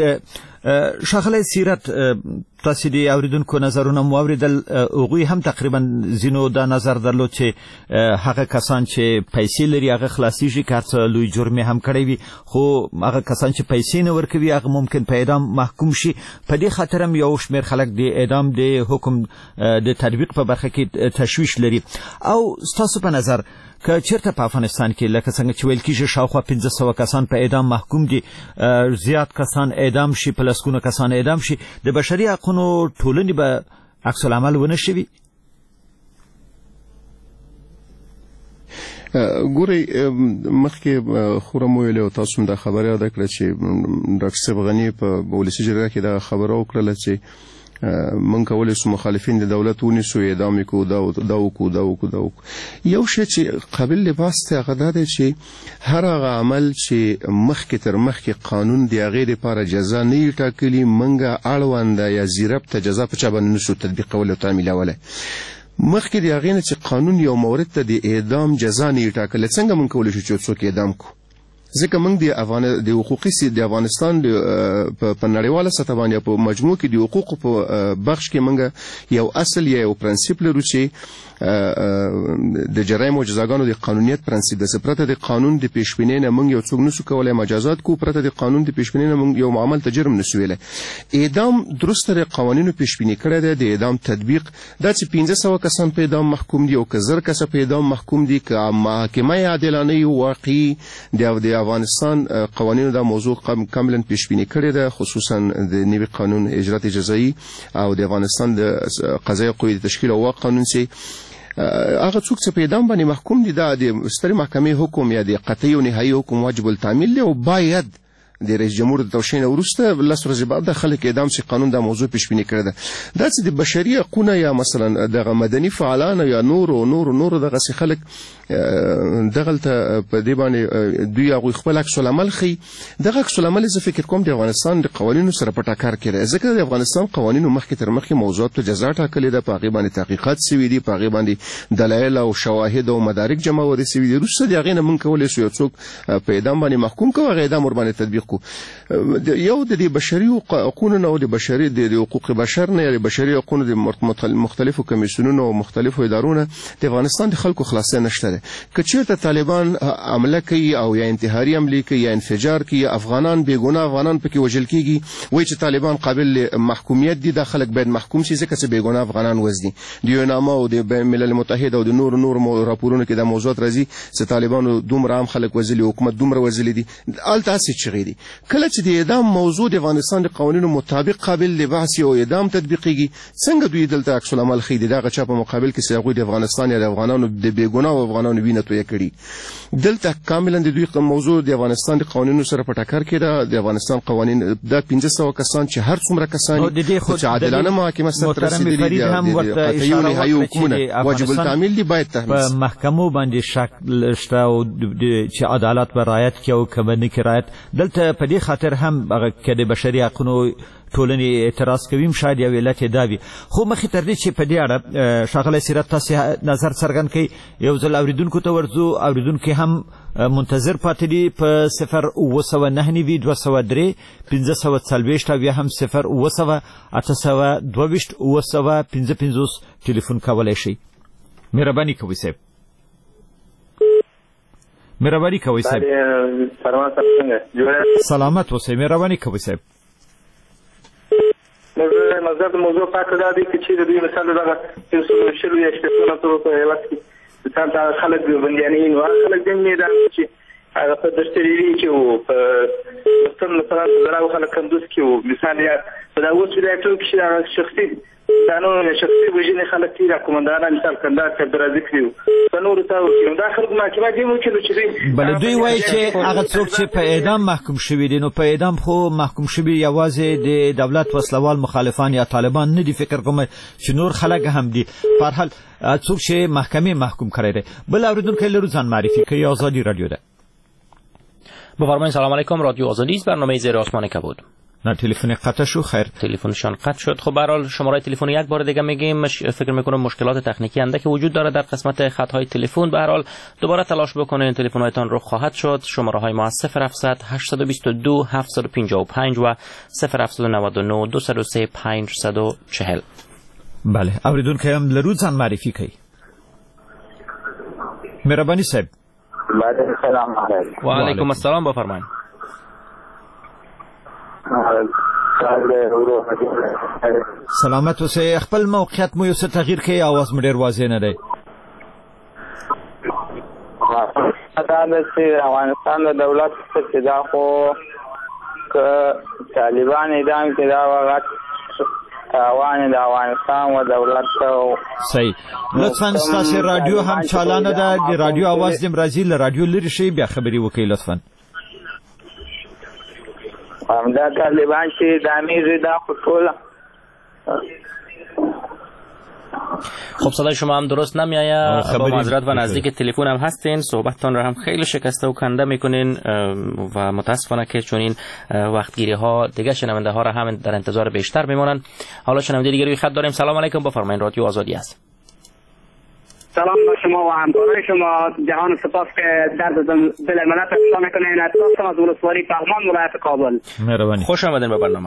ښاغلی سیرت، تاسو د اوریدونکو نظرونه مو اوریدل، هغوی هم تقریبا ځینو دا نظر درلود چې هغه کسان چې پیسې لري هغه خلاصیږي که هر څه لوی جرم هم کړی وي، خو هغه کسان چې پیسې نه ورکوي هغه ممکن په اعدام محکوم شي. په دې خاطر هم یو شمېر خلک د اعدام د حکم د تطبیق په برخه کې تشویش لري. او ستاسو په نظر که چیرته په افغانستان کې لکه څنګه چې ویل کېږي شاوخوا 1500 کسان په اعدام محکوم دي، زیات کسان اعدام شي، په لسګونه کسان اعدام شي، د بشري حقونو ټولنې به عکس العمل ونه شي؟ ګورئ، مخکې خورم ویلې او تاسو هم دا خبره یاده کړه چې ډاکټر صاحب غني په ولسي جرګه کې دا خبره وکړله چې من کولای شو مخالفین د دولت ونیسو، اعدام کو دا وکړو. یو شی چې قابل لباس ته هغه دی چې هر هغه عمل چې مخکې تر مخکې قانون دی هغې دپاره جزا نه یې ټاکلي، منګه اړونده یا زیرب ته جزا په چا باندې نشو تطبیقولی او تعمیلولی. مخکې د هغې نه چې قانون یو مورد ته د اعدام جزا نه یې ټاکلی، څنګه موږ کولی شو چې څوک اعدام کو؟ ځکه موږ د حقوقي د افغانستان په نړیواله سطح باندې په مجموع کې د حقوقو په بخش کې موږ یو اصل یا یو پرنسیپ لرو چې د جرایم او جزاګانو د قانونیت پرنسیپ د پرته د قانون د پیشبینۍ نه موږ یو څوک نشو کولای مجازات کو، پرته د قانون د پیشبینۍ نه موږ یو معامل ته جرم نشو ویلی. اعدام درسته د قوانینو پیشبینی کړی دی، د اعدام تطبیق دا چې 1500 کسان په اعدام محکوم دي او که 1000 کسه په اعدام محکوم دي، که محکمه عادلانه واقعي د افغانستان قوانینو دا موضوع کاملا پیشبینی کړی ده، خصوصا د نوي قانون اجرات جزایی او د افغانستان د قضایي قوې د تشکیل او واک قانون چې هغه څوک چې په اعدام باندې محکوم دي دا د سترې محکمې حکم یا د قطعي او نهایي حکم واجب التعمیل دی او باید د رئیس جمهور د توشیح نه وروسته 10 ورځې بعد د خلک اعدام شي. قانون دا موضوع پیشبینی کړی ده. دا چې د بشري حقونه یا مثلا دغه مدني فعالان یا نور دغسې خلک دغلته په دې باندې دوی هغوی خپل عکس العمل ښیي. دغه عکس العمل زه فکر کوم د افغانستان د قوانینو سره په ټکر کې دی، ځکه د افغانستان قوانینو مخکې تر مخکې موضوعات ته جزا ټاکلې ده، په هغې باندې تحقیقات سوي دي، په هغې باندې دلایل او شواهد او مدارک جمع ورې سوي دي. وروسته د هغې نه موږ کولی شو یو څوک په اعدام باندې محکوم کړو، هغه اعدام ورباندې تطبیق کو. یو د دې بشري حقوقو نه او د بشري د حقوق بشر نه یا د بشري حقوقو د مختلفو کمیسیونونو او مختلفو ادارو نه د افغانستان د خلکو خلاصی نشته ده. که چېرته طالبان حمله کوي او یا انتحاري حملې کوي یا انفجار کوي، افغانان بېګناه افغانان پکې وژل کېږي، وایي چې طالبان قابل محکومیت دي، دا خلک باید محکوم شي ځکه چې بېګناه افغانان وژني. د یوناما او د ملل متحد او د نور راپورونو کې دا موضوعات راځي چې طالبانو دومره عام خلک وژلي، حکومت دومره وژلي دي. هلته هسې چغې دي. دي کله چې د اعدام موضوع د افغانستان د قوانینو مطابق قابل لبحث او اعدام تطبیقیږي څنګه دوی دلته عکس العمل ښیي د دغه چا په مقابل کې چې هغوی د افغانستان یا د افغانانو د بېګناه افغانانو وینه تویه کړي دلته کاملا د دوی موضوع د افغانستان د قوانینو سره په ټکر کې ده د افغانستان قوانین د 1500 کسان چې هر څومره کسان چې عادلانه محاکمه سره رسیدلي دي قطعي نهایي حکمونه واجب التعمیل دي باید تحمیل په محکمو باندې شک شته او چې عدالت به رعایت کوي او که به نه کوي رعایت دلته په دې خاطر هم که د بشري حقونو ټولنې اعتراض کوي شاید یو علت یې دا وي خو مخکې تر دې چې په دې اړه ښاغلی سیرت تاسې نظر څرګند کړئ یو ځل اورېدونکو ته ورځو اورېدونکي هم منتظر پاتې دي په 0999 203 1540 او یا هم 09 822 955 ټلیفون کولی شئ مهرباني کوئ صاحب مهرباني کوئ صاحب سلامت اوسئ مهرباني کوئ صاحب نظر د موضوع پاکه دا دی چې د دوی مثال دغه شلو یا شپېتونه تورو په هېواد کې دا خلک بندیانین وه خلک د میدان چې هغه په دشتریري کې وو په وستن مثلا په زراو خلک کندوز کې وو مثال یا په دا اوس ولایتونو کې چې هغه شخصي قانون شخصي وژنې خلک دي راکومندانان مثال کندهار کې عبدالرازق کړي وو په نورو ته وکړي دا خلک محاکمه دې وکړو چې بله دوی وایي چې هغه څوک چې په اعدام محکوم شوي دي نو په اعدام خو محکوم شوي یوازې د دولت وسلوال مخالفان یا طالبان نه دي فکر کوم چې نور خلک هم دي په هر حال څوک چې محکمې محکوم کړی دی بل اورېدونکی لرو ځان معرفي کوي آزادی رادیو ده بفرمایید سلام علیکم رادیو آزادی است برنامه زیر آسمان کبود نه تلفن قطع شو خیر تلفنشان قطع شد خب به هر حال شماره تلفن یک بار دیگه میگیم فکر میکنم مشکلات تکنیکی اندکی وجود داره در قسمت خط های تلفن به هر حال دوباره تلاش بکنید تلفن هایتان رو خواهد شد شماره های ما 0700 822 755 و 0799 203 540 بله اوریدونکو هم لرو ځان معرفي کوي مهرباني صاحب سلام علیکم و علیکم السلام بفرمایید سلامت اوسئ خپل موقعیت مو یو څه تغییر کړئ اواز مو ډېر واضح نه دی دا چې افغانستان د دولت چې دا خو که طالبان اعدام کړي دا وخت تاوان د افغانستان و دولت صحیح لطفا ستاسو رادیو هم چالانه ده د رادیو اواز دې راځي له رادیو لرې شئ بیا خبرې وکړئ لطفا دا طالبان چې د امیر دا خو ټوله خب صدای شما هم درست نمیآید با معذرت و نزدیک تلفن هم هستین صحبتتان را هم خیلی شکسته و کنده میکنین و متاسفانه که چون این وقتگیری ها دیگه شنونده ها را هم در انتظار بیشتر میمونن حالا شنونده دیگه روی خط داریم سلام علیکم بفرمایید رادیو آزادی است سلام به شما و همکاران شما جهان سپاس که درد دل ملت افشا میکنین اطلاع از ولسواری پغمان ولایت کابل مهربانی خوش آمدین به برنامه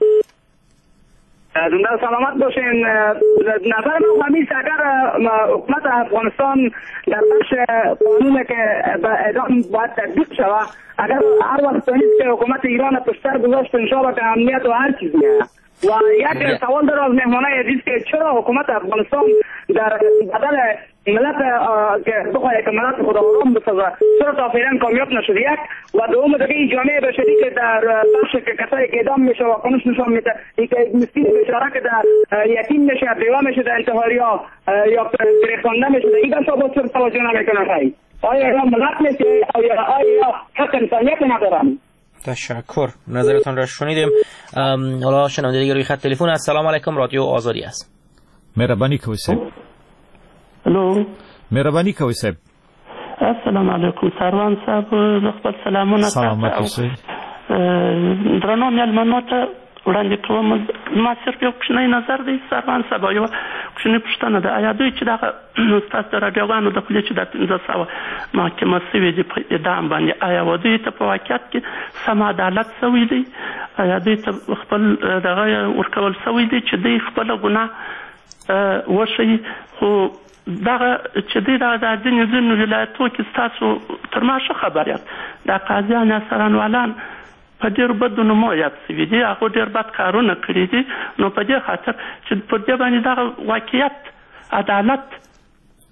زنده سلامت باشین نظر من همیشه اگر حکومت افغانستان در بخش قانون که به اعدام باید تطبیق شود اگر هر وقت نیست که حکومت ایران پشتر گذاشت انشاءالله که امنیت و هر چیزی و یک سوال داره از مهمانای عزیز که چرا حکومت افغانستان در بدل ملت که بخواه که ملت خدا آرام بسازه چرا تا فعلا کامیاب نشد یک و دوم دیگه این جامعه بشری که در بخش که کسایی که اعدام میشه و قانونش نشان میده این که مسکین بیچاره که در یتیم میشه بیوه میشه در انتحاریا یا گریختانده میشه این بسا با چرا توجه نمیکنه خیلی آیا ملت میشه آیا حق انسانیت ندارن تشکر نظرتان را شنیدیم حالا شنونده دیگه روی خط تلفن السلام علیکم رادیو آزادی است مهربانی کوي صاحب الو مهربانی کوي صاحب السلام علیکم سروان صاحب خپل سلامونه سلامت اوسئ درنو مېلمنو ته وړاندې کوم ما صرف یو کوچنی نظر دی سروان صاحب یو کوچنی پوښتنه ده آیا دوی چې دغه ستاسو د راډیوګانو د خولې چې د 1500 محاکمه سوي دي په اعدام باندې آیا دوی ته په واقعیت کې سم عدالت سوی دی آیا دوی ته خپل دغه ورکول سوی دی چې دوی خپله ګناه وښیي خو دغه چې دوی د ځینو ولایتو کې ستاسو تر ما ښه خبر یاست دا قاضیان یا څارنوالان په ډېر بدو نومو یاد سوي دي هغو ډېر بد کارونه کړي دي نو په دې خاطر چې په دې باندې دغه واقعیت عدالت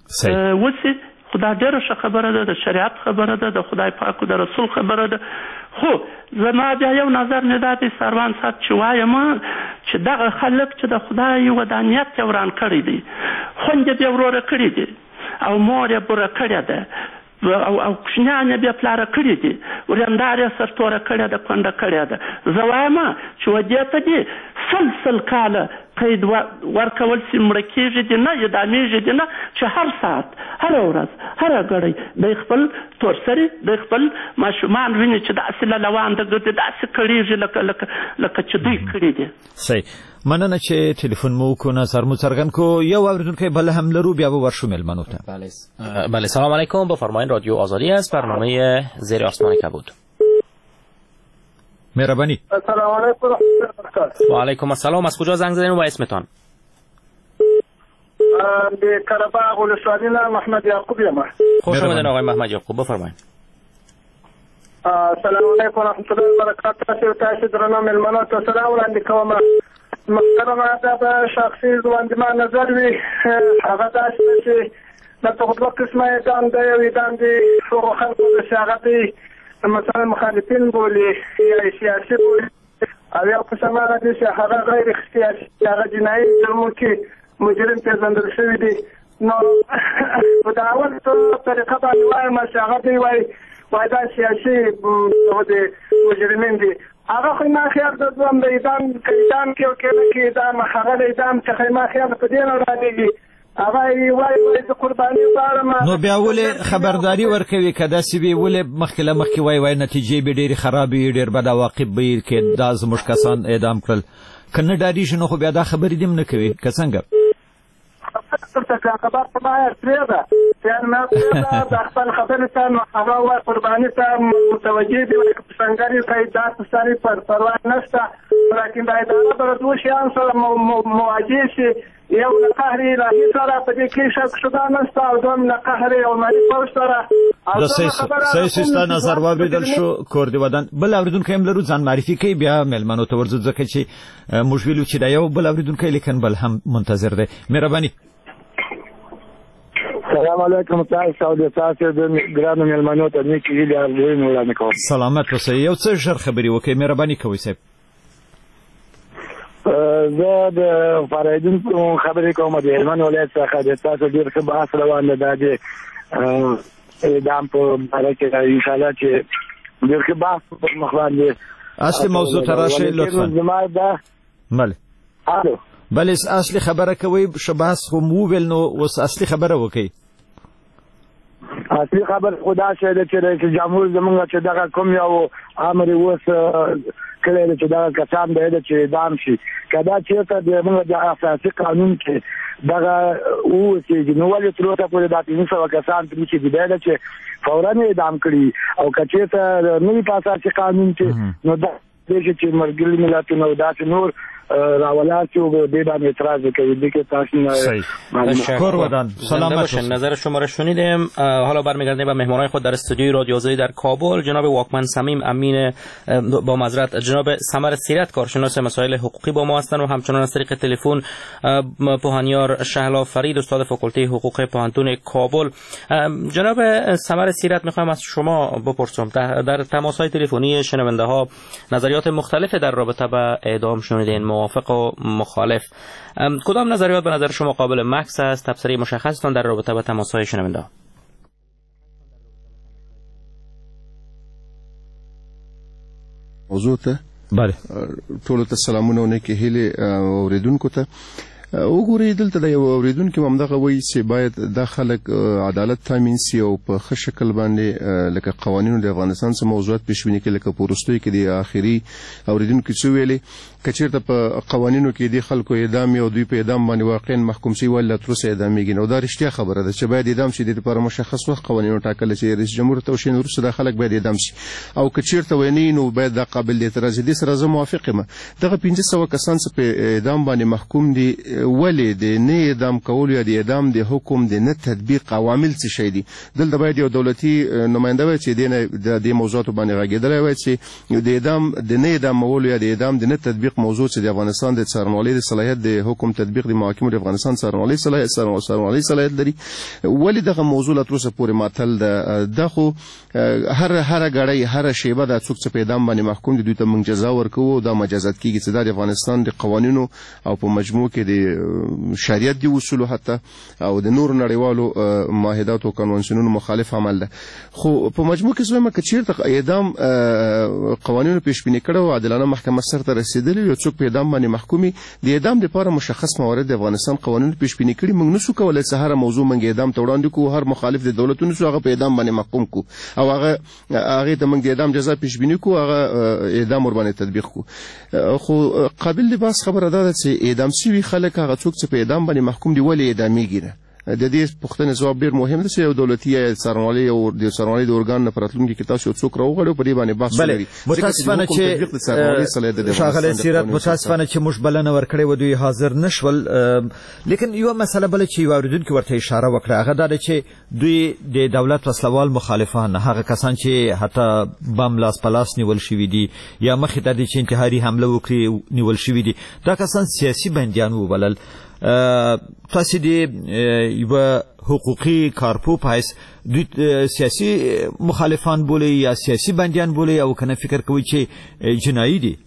وسي خو دا ډېره ښه خبره ده د شریعت خبره ده د خدای پاک د رسول خبره ده خو زما بیا یو نظر مې دا دی سروان صاحب چې وایم چې دغه خلک چې د خدای ودانیت یې وران کړی دی، خویندې بیا وروره کړي دي او مور یې بوره کړې ده او کوچنیان یې بیا پلاره کړي دي، ورېندار یې سرتوره کړې ده، کونډه کړې ده. زه وایم چې ودې ته دي سل کاله قید ورکول سي، مړه کېږي دي نه، اعدامېږي دي نه، چې هر ساعت هره ورځ هره ګړۍ دوی خپل تورسري دوی خپل ماشومان ویني چې داسې له لوانده ګرځي، داسې کړېږي لکه چې دوی کړي دي. صحیح، مننه چې ټلیفون مو وکړو، نظر مو څرګند کړو. یو اورېدونکی بل هم لرو، بیا به ورشو مېلمنو ته. بله سلام علیکم، بفرمایید. رادیو آزادی است، برنامه زیر آسمان کبود. مهربانی. السلام علیکم. و علیکم السلام. از کجا زنگ زدین و اسمتان؟ به قره‌باغ ولسوالی نه محمد یعقوب یم. خوش آمدید آقای محمد یعقوب، بفرمایید. السلام علیکم ورحمۃ اللہ وبرکاتہ. تاسو درنو مېلمنو ته سلام وړاندې کوم. محترمه دا به شخصي ځواني ما نظر وي، هغه داسې چې د دوه قسمه اعدام دی. یو اعدام دی هغو خلکو چې هغه دی مثلا مخالفین بولي یا سیاسي بولي، او یو قسم هغه دی چې هغه غیر سیاسي، هغه جنایي جرمو کې مجرم پیژندل شوي دي. نو په د اول طریقه باندې وایم چې هغه دی وایي دا سیاسي مجرمین دي. هغه خو ما خیال د دوم د اعدام کې او کې اعدام هغه د اعدام څخه ما خیال په دې نه راځي. هغه وایي د قرباني غواړم. نو بیا ولې خبرداري ورکوي که داسې وي؟ ولې مخکې له مخکې وایي نتیجې به ډېرې خرابې وي، ډېر بد عواقب به وي که دا زموږ کسان اعدام کړل؟ که نه ډارېږي نو خو بیا دا خبرې دې هم نه کوي که څنګه؟ خبر ته باید پرېږده یعنې ما پرېږده د خپل خبرې ته نو هغه وایي قرباني ته متوجه دي، وایي که سنګر یې کوي دا سړي پروا نشته، لیکن د اداره به د دوو شیانو سره مواجه شي. یو له قهر الهي سره په دې کې شک شبه نشته، او دوم له قهر عمري پوځ سره. صحیح ستا نظر واورېدل شو. کور د ودان بل اورېدونکی هم لرو، ځان معرفي کوي بیا مېلمنو ته ورځو، ځکه چې موږ ویلو چې دا یو بل اورېدونکی لیکن بل هم منتظر دی. مهرباني. سلام علیکم. تاسو او د تاسو د ګرانو مېلمنو ته نیکې هیلې ارزوینې وړاندې کوم. سلامت اوسئ. یو څه ژر خبرې وکړئ، مهرباني کوئ صاحب. زه د فرایدونکو خبرې کوم د هلمند ولایت څخه. د تاسو ډېر ښه بحث روان دی، دا د اعدام په باره کې انشاءالله چې ډېر ښه بحث پر مخ باندې. اصلي موضوع ته راشئ لطفا. بله بله اصلي خبره کوئ. ښه بحث خو مو وویل، نو اوس اصلي خبره وکړئ. اصلي خبره خو دا شی دی چې رئیس جمهور زموږ چې دغه کوم یو امر یې اوس کړی دی چې دغه کسان به چې اعدام شي، که دا چېرته د موږ د اساسي قانون کې دغه اوسېږي نو ولې تر اوسه پورې دا 500 کسان پرې چې دی ده چې فورا اعدام کړي، او که چېرته نه وي په اساسي قانون کې نو دا دی چې ملګري ملتونه او داسې نور راولات و دې باندې اعتراض کوي. دې کې تاسو تشکر ودان. سلام باشین. نظر شما را شنیدیم. حالا برمیگردیم به مهمانان خود در استودیوی رادیو آزادی در کابل. جناب واکمن صمیم امین با معذرت جناب سمر سیرت کارشناس مسائل حقوقی با ما هستند و همچنان از طریق تلفن پوهانیار شهلا فرید استاد فاکولته حقوق پوهنتون کابل. جناب سمر سیرت میخوایم از شما بپرسم در تماس‌های تلفنی شنونده ها نظریات مختلف در رابطه با اعدام شنیدین، موافق و مخالف. کدام نظریات به نظر شما قابل مکس است؟ تبصره مشخصتان در رابطه با تماس‌های شنونده ها؟ موضوع ته بله ټول ته سلامونه ونکي هلي اوریدونکو ته وګورئ. دلته د یو اوریدونکو همدغه وایي چې باید د خلک عدالت تامین سي او په ښه شکل باندې لکه قوانینو د افغانستان څخه موضوعات پیشبیني کې لکه پورستوي کې د آخري اوریدونکو څه ویلي کچیرته په قوانینو کې د خلکو اعدام او دوی په اعدام باندې واقعا محکوم شي ولا تر اوسه اعدامېږي. نو دا رښتیا خبره ده چې باید اعدام شي. د لپاره مشخص وخت قوانینو ټاکل چې رئیس جمهور توشین ورسره د خلک باید اعدام شي، او کچیرته ویني نو باید د قابل اعتراض دي سره زه موافق یم. دغه 500 کسان چې په اعدام باندې محکوم دي ولې د نه اعدام کولو یا د اعدام د حکم د نه تطبیق عوامل څه شي دي. دلته باید یو دولتي نماینده وي چې د موضوعاتو باندې غږېدلی وي چې د اعدام د نه اعدامولو یا د اعدام د نه تطبیق موضوع چې د افغانستان د څارنوالۍ د صلاحیت د حکم تطبیق د محاکمو د افغانستان څارنوالۍ صلاحیت لري. ولې دغه موضوع لا تر اوسه پورې معطل ده؟ دا خو هر غړی هر شیبه د څوک چې په اعدام باندې محکوم دي دوی ته موږ جزا ورکوو، دا مجازات کیږي چې د افغانستان د قوانینو او په مجموع کې د شریعت دی اصول حتی او د نور نړیوالو معاهداتو او کنوانسیونونو مخالف عمل ده. خو په مجموع کې زما که چیرته اعدام قوانینو پیشبینی کړو او عادلانه محکمه سرته رسیدلی یو څوک په اعدام باندې محکومي د اعدام لپاره مشخص موارد د افغانستان قوانینو پیشبینی کړي، موږ نشو کولای چې هر موضوع موږ اعدام ته وړاندې کوو، هر مخالف د دولتونو سو هغه په اعدام باندې محکوم کو او هغه ته موږ د اعدام جزا پیشبینی کوو، هغه اعدام ور باندې تطبیق کو. خو قابل د بحث خبره ده چې اعدام شوي خلک هغه څوک چې په اعدام باندې محکوم دي ولې اعدامېږي نه؟ د دې پوښتنې ځواب ډېر مهم دی چې یو دولتي یا څارنوالۍ او د څارنوالۍ د ارګان نه په راتلونکي کې تاسو څوک راوغواړئ په دې باندې بحث ولري. متاسفانه چې ښاغلی سیرت متاسفانه چې موږ بلنه ورکړې وه دوی حاضر نه شول، لیکن یوه مسله بله چې یو اورېدونکي ورته اشاره وکړه هغه دا ده چې دوی د دولت وسلوال مخالفان هغه کسان چې حتی بم لاس په لاس نیول شوي دي یا مخې ته دي چې انتحاري حمله وکړي نیول شوي دي، دا کسان سیاسي بندیان وبلل. تاسو د یوه حقوقي کارپو په حیث دوی سیاسي مخالفان بولئ یا سیاسي بندیان بولئ او که نه فکر کوئ چې جنایي دي؟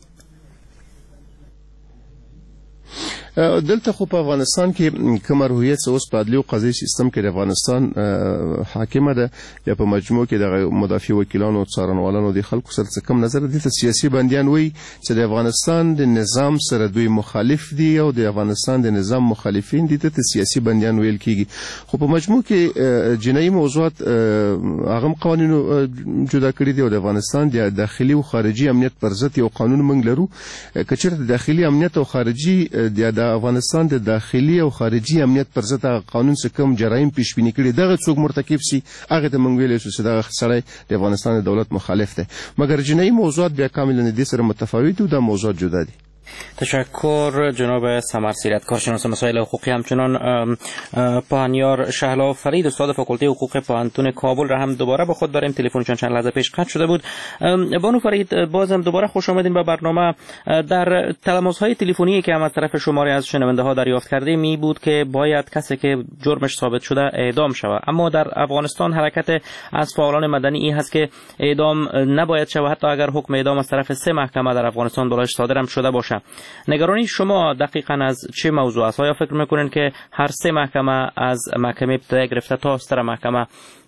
دلته خو په افغانستان کې کومه روحیه چې اوس په عدلي او قضایي سیستم کې د افغانستان حاکمه ده یا په مجموع کې د مدافع وکیلانو څارنوالانو د خلکو سره څه کم نظر دي ته سیاسي بندیان وایي چې د افغانستان د نظام سره دوی مخالف دي او د افغانستان د نظام مخالفین دي ته سیاسي بندیان ویل کیږي. خو په مجموع کې جنایي موضوعات هغه قوانینو جدا کړي دي او د افغانستان د داخلي او خارجي امنیت پر ضد یو قانون موږ لرو. که چېرته داخلي امنیت او خارجي د افغانستان د داخلي او خارجي امنیت پر ضد قانون څخه کوم جرایم پیش بینی کړي دغه څوک مرتکب سي هغه ته موږ ویلی شو چې دغه سړی د افغانستان د دولت مخالف دی، مګر جنایي موضوعات بیا کاملا د دې سره متفاوت دي او دا موضوعات جدا دي. تشکر جناب سمر سیرت، کارشناس مسائل حقوقی. همچنان پهنیار شهلا فرید استاد فاکولته حقوق پوهنتون کابل را هم دوباره با خود داریم. تلفنشان چند لحظه پیش قطع شده بود. بانو فرید بازم دوباره خوش آمدین به برنامه. در تلماس‌های تلفنی که هم از طرف شماری از شنونده ها دریافت کردیم می بود که باید کسی که جرمش ثابت شده اعدام شود، اما در افغانستان حرکت از فعالان مدنی این هست که اعدام نباید شود حتی اگر حکم اعدام از طرف 3 محکمه در افغانستان برایش صادر هم شده باشه. نگرانی شما دقیقاً از چه موضوع است؟ آیا فکر میکنین که هر 3 محکمه از محکمه ابتدایی گرفته تا ستر محکمه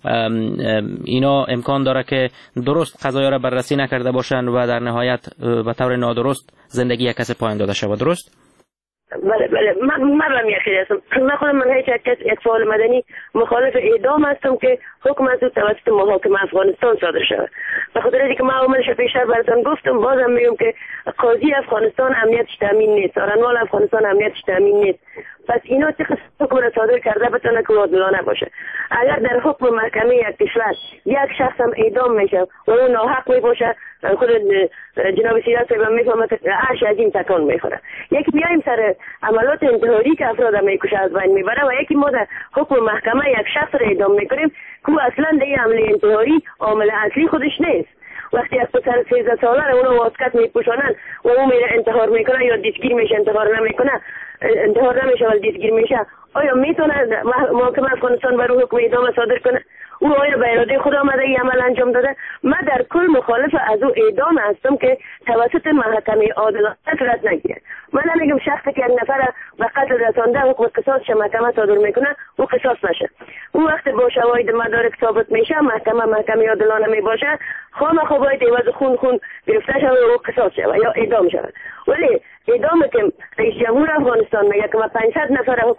اینا امکان داره که درست قضایا را بررسی نکرده باشند و در نهایت به طور نادرست زندگی یک کسی پایان داده شود؟ درست؟ بله من هم یقین هستم. من خودم من هیچ یک فعال مدنی مخالف اعدام هستم که حکم از او توسط محاکم افغانستان صادر شود. به خاطر اینکه من عملش پیشتر براتون گفتم، بازم میگم که قاضی افغانستان امنیتش تامین نیست، څارنوال افغانستان امنیتش تامین نیست. پس اینا چه حکم را صادر کرده بتونه که عادلانه باشه. اگر در حکم محکمه یک کشور یک شخص هم اعدام میشه و اون ناحق میباشه، خود جناب سیرت صاحب میفهمه که عرش از این تکان میخوره. یکی بیایم سر عملات انتحاری که افراد میکشه از بین میبره و یکی ما در حکم محکمه یک شخص را اعدام میکنیم که اصلا در این حمله انتحاری عامل اصلی خودش نیست. وقتی از پسر 13 ساله را اونو واسکت میپوشانن و اون میره انتحار میکنه یا دیسگیر میشه، انتحار نمیکنه، انتحار نمیشه ولی دیسگیر میشه، آیا میتونه محکمه افغانستان بر حکم اعدام صادر کنه؟ او آیا به اراده خود آمده این عمل انجام داده؟ من در کل مخالف از او اعدام هستم که توسط محکمه عادلانه صورت نگیره. من نمیگم شخصی که یک نفر به قتل رسانده حکم قصاص محکمه صادر میکنه او قصاص نشه. اون وقت با شواهد مدارک ثابت میشه محکمه عادلانه میباشه، خامخا باید عوض خون گرفته شود و او قصاص شود یا اعدام شود. ولی اعدام که رئیس جمهور افغانستان میگه که من 500 نفر حکم اعدام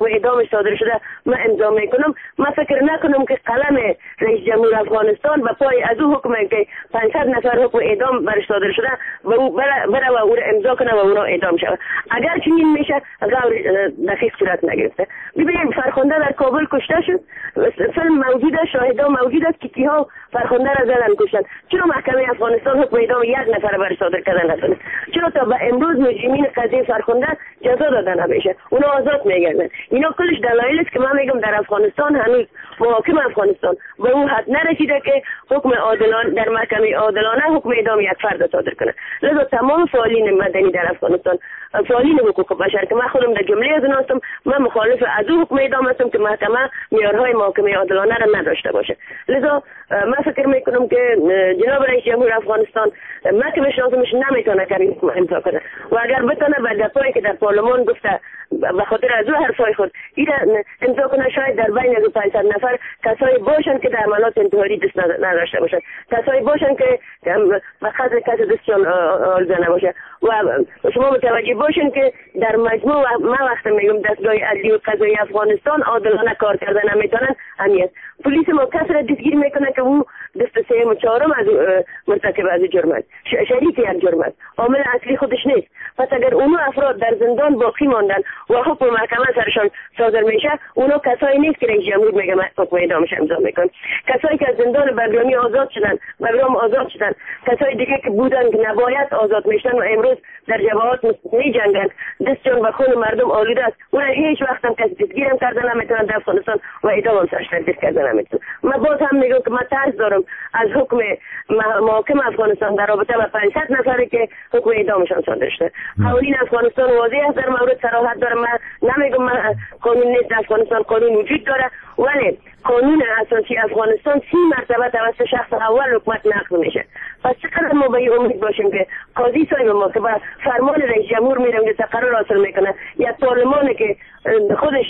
اعدامش صادر شده من امضا میکنم. من فکر نکنم که قلم رئیس جمهور افغانستان به پای از او حکمی که 500 نفر حکم اعدام برش صادر شده و او بره و او را امضا کنه و اونا اعدام شود. اگر چنین میشه غور دقیق صورت نگرفته. ببینید فرخنده در کابل کشته شد، فیلم موجود است، شاهدان موجود است که کیها فرخنده را زدن کشتن. چرا محکمه افغانستان حکم اعدام یک نفر برش صادر کردن نشده؟ چرا تا به امروز مجرمین قضیه فرخنده جزا داده نمیشه؟ اونا آزاد میگردن. اینا کلش دلایل است که من میگم در افغانستان هنوز محاکم افغانستان به اون حد نرسیده که حکم عادلانه در محکمه عادلانه حکم اعدام یک فرد صادر کنه. لذا تمام فعالین مدنی در افغانستان، فعالین حقوق بشر که من خودم در جمله از اونها هستم، من مخالف از اون حکم اعدام هستم که محکمه معیارهای محاکمه عادلانه را نداشته باشه. لذا من فکر میکنم که جناب رئیس جمهور افغانستان من که بشناسمش نمیتونه که حکم امضا کنه و اگر بتونه به دفعی که در پارلمان گفته به خاطر از اون حرفای خود این امضا کنه، شاید در بین از 500 نفر کسایی باشن که در عملات انتحاری دست نداشته باشن، کسایی باشن که به قدر کس دستشان آلوده نباشه و شما متوجه باشین که در مجموع من وقتی میگم دستگاه عدلی و قضایی افغانستان عادلانه کار کردن نمیتونن همیت. پلیس ما کس را دستگیر میکنه که او دست سوم و چهارم از مرتکب از جرم است، شریک یک جرم است، عامل اصلی خودش نیست. پس اگر اونو افراد در زندان باقی ماندن و حکم محکمه سرشان صادر میشه، اونو کسایی نیست که رئیس جمهور میگه حکم اعدامش امضا میکن. کسایی که از زندان بغرامی آزاد شدن، بغرام آزاد شدن، کسایی دیگه که بودن که نباید آزاد میشن و امروز در جبهات میجنگن، دستشون به خون مردم آلوده است، اونا هیچ وقت هم کسی دستگیرم کرده نمیتونن در افغانستان و اعدام هم سرش تدبیر کرده نمیتونن. من باز هم میگم که من ترس دارم از حکم محاکم افغانستان در رابطه با 500 نفری که حکم اعدامشان صادر شده. قوانین افغانستان واضح است، در مورد صراحت داره. من نمیگم قانون نیست، افغانستان قانون وجود داره، ولی قانون اساسی افغانستان 30 مرتبه توسط شخص اول حکومت نقض میشه. پس چقدر ما به امید باشیم که قاضی صاحب ما که با فرمان رئیس جمهور میرم که تقرر حاصل میکنه، یا پارلمان که خودش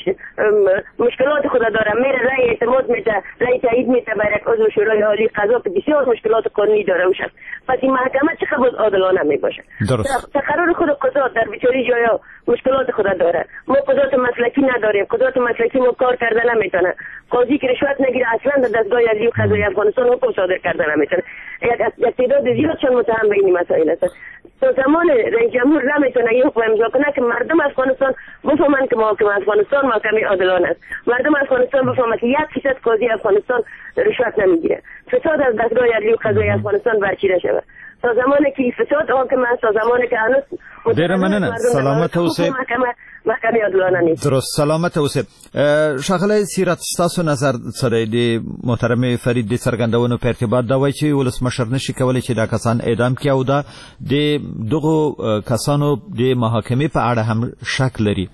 مشکلات خود داره میره رأی اعتماد میده، رأی تایید میده برای یک عضو شورای عالی قضا که بسیار مشکلات قانونی داره اوش. پس این محکمه چقدر عادلانه میباشه؟ تقرر خود قضات در بیچاره جایا مشکلات خود داره. ما قضات مسلکی نداریم، قضات مسلکی ما کار کرده نمیتونه. قاضی که رشوت نگیره اصلا در دستگاه عدلی و قضایی افغانستان حکم صادر کرده نمیتونه. یک تعداد زیادشون متهم به این مسائل است. تا زمان رئیس جمهور نمیتونه این حکم امضا کنه که مردم افغانستان بفهمن که محاکمه افغانستان محکمه عادلانه است. مردم افغانستان بفهمن که 1% قاضی افغانستان رشوت نمیگیره. فساد از دستگاه عدلی و قضایی افغانستان برچیده شود. تا زمانی که فساد حاکم است، تا زمانی که هنوز ډیره مننه. سلامت اوسئ. محکمه عادلانه نیست. درست. سلامت اوسئ. ښاغلی سیرت، ستاسو نظر څه دی د محترم فرید د څرګندونو په ارتباط دا وایي چې ولسمشر نشي کولی چې دا کسان اعدام کړي او دا د دغو کسانو د محاکمې په اړه هم شک لري؟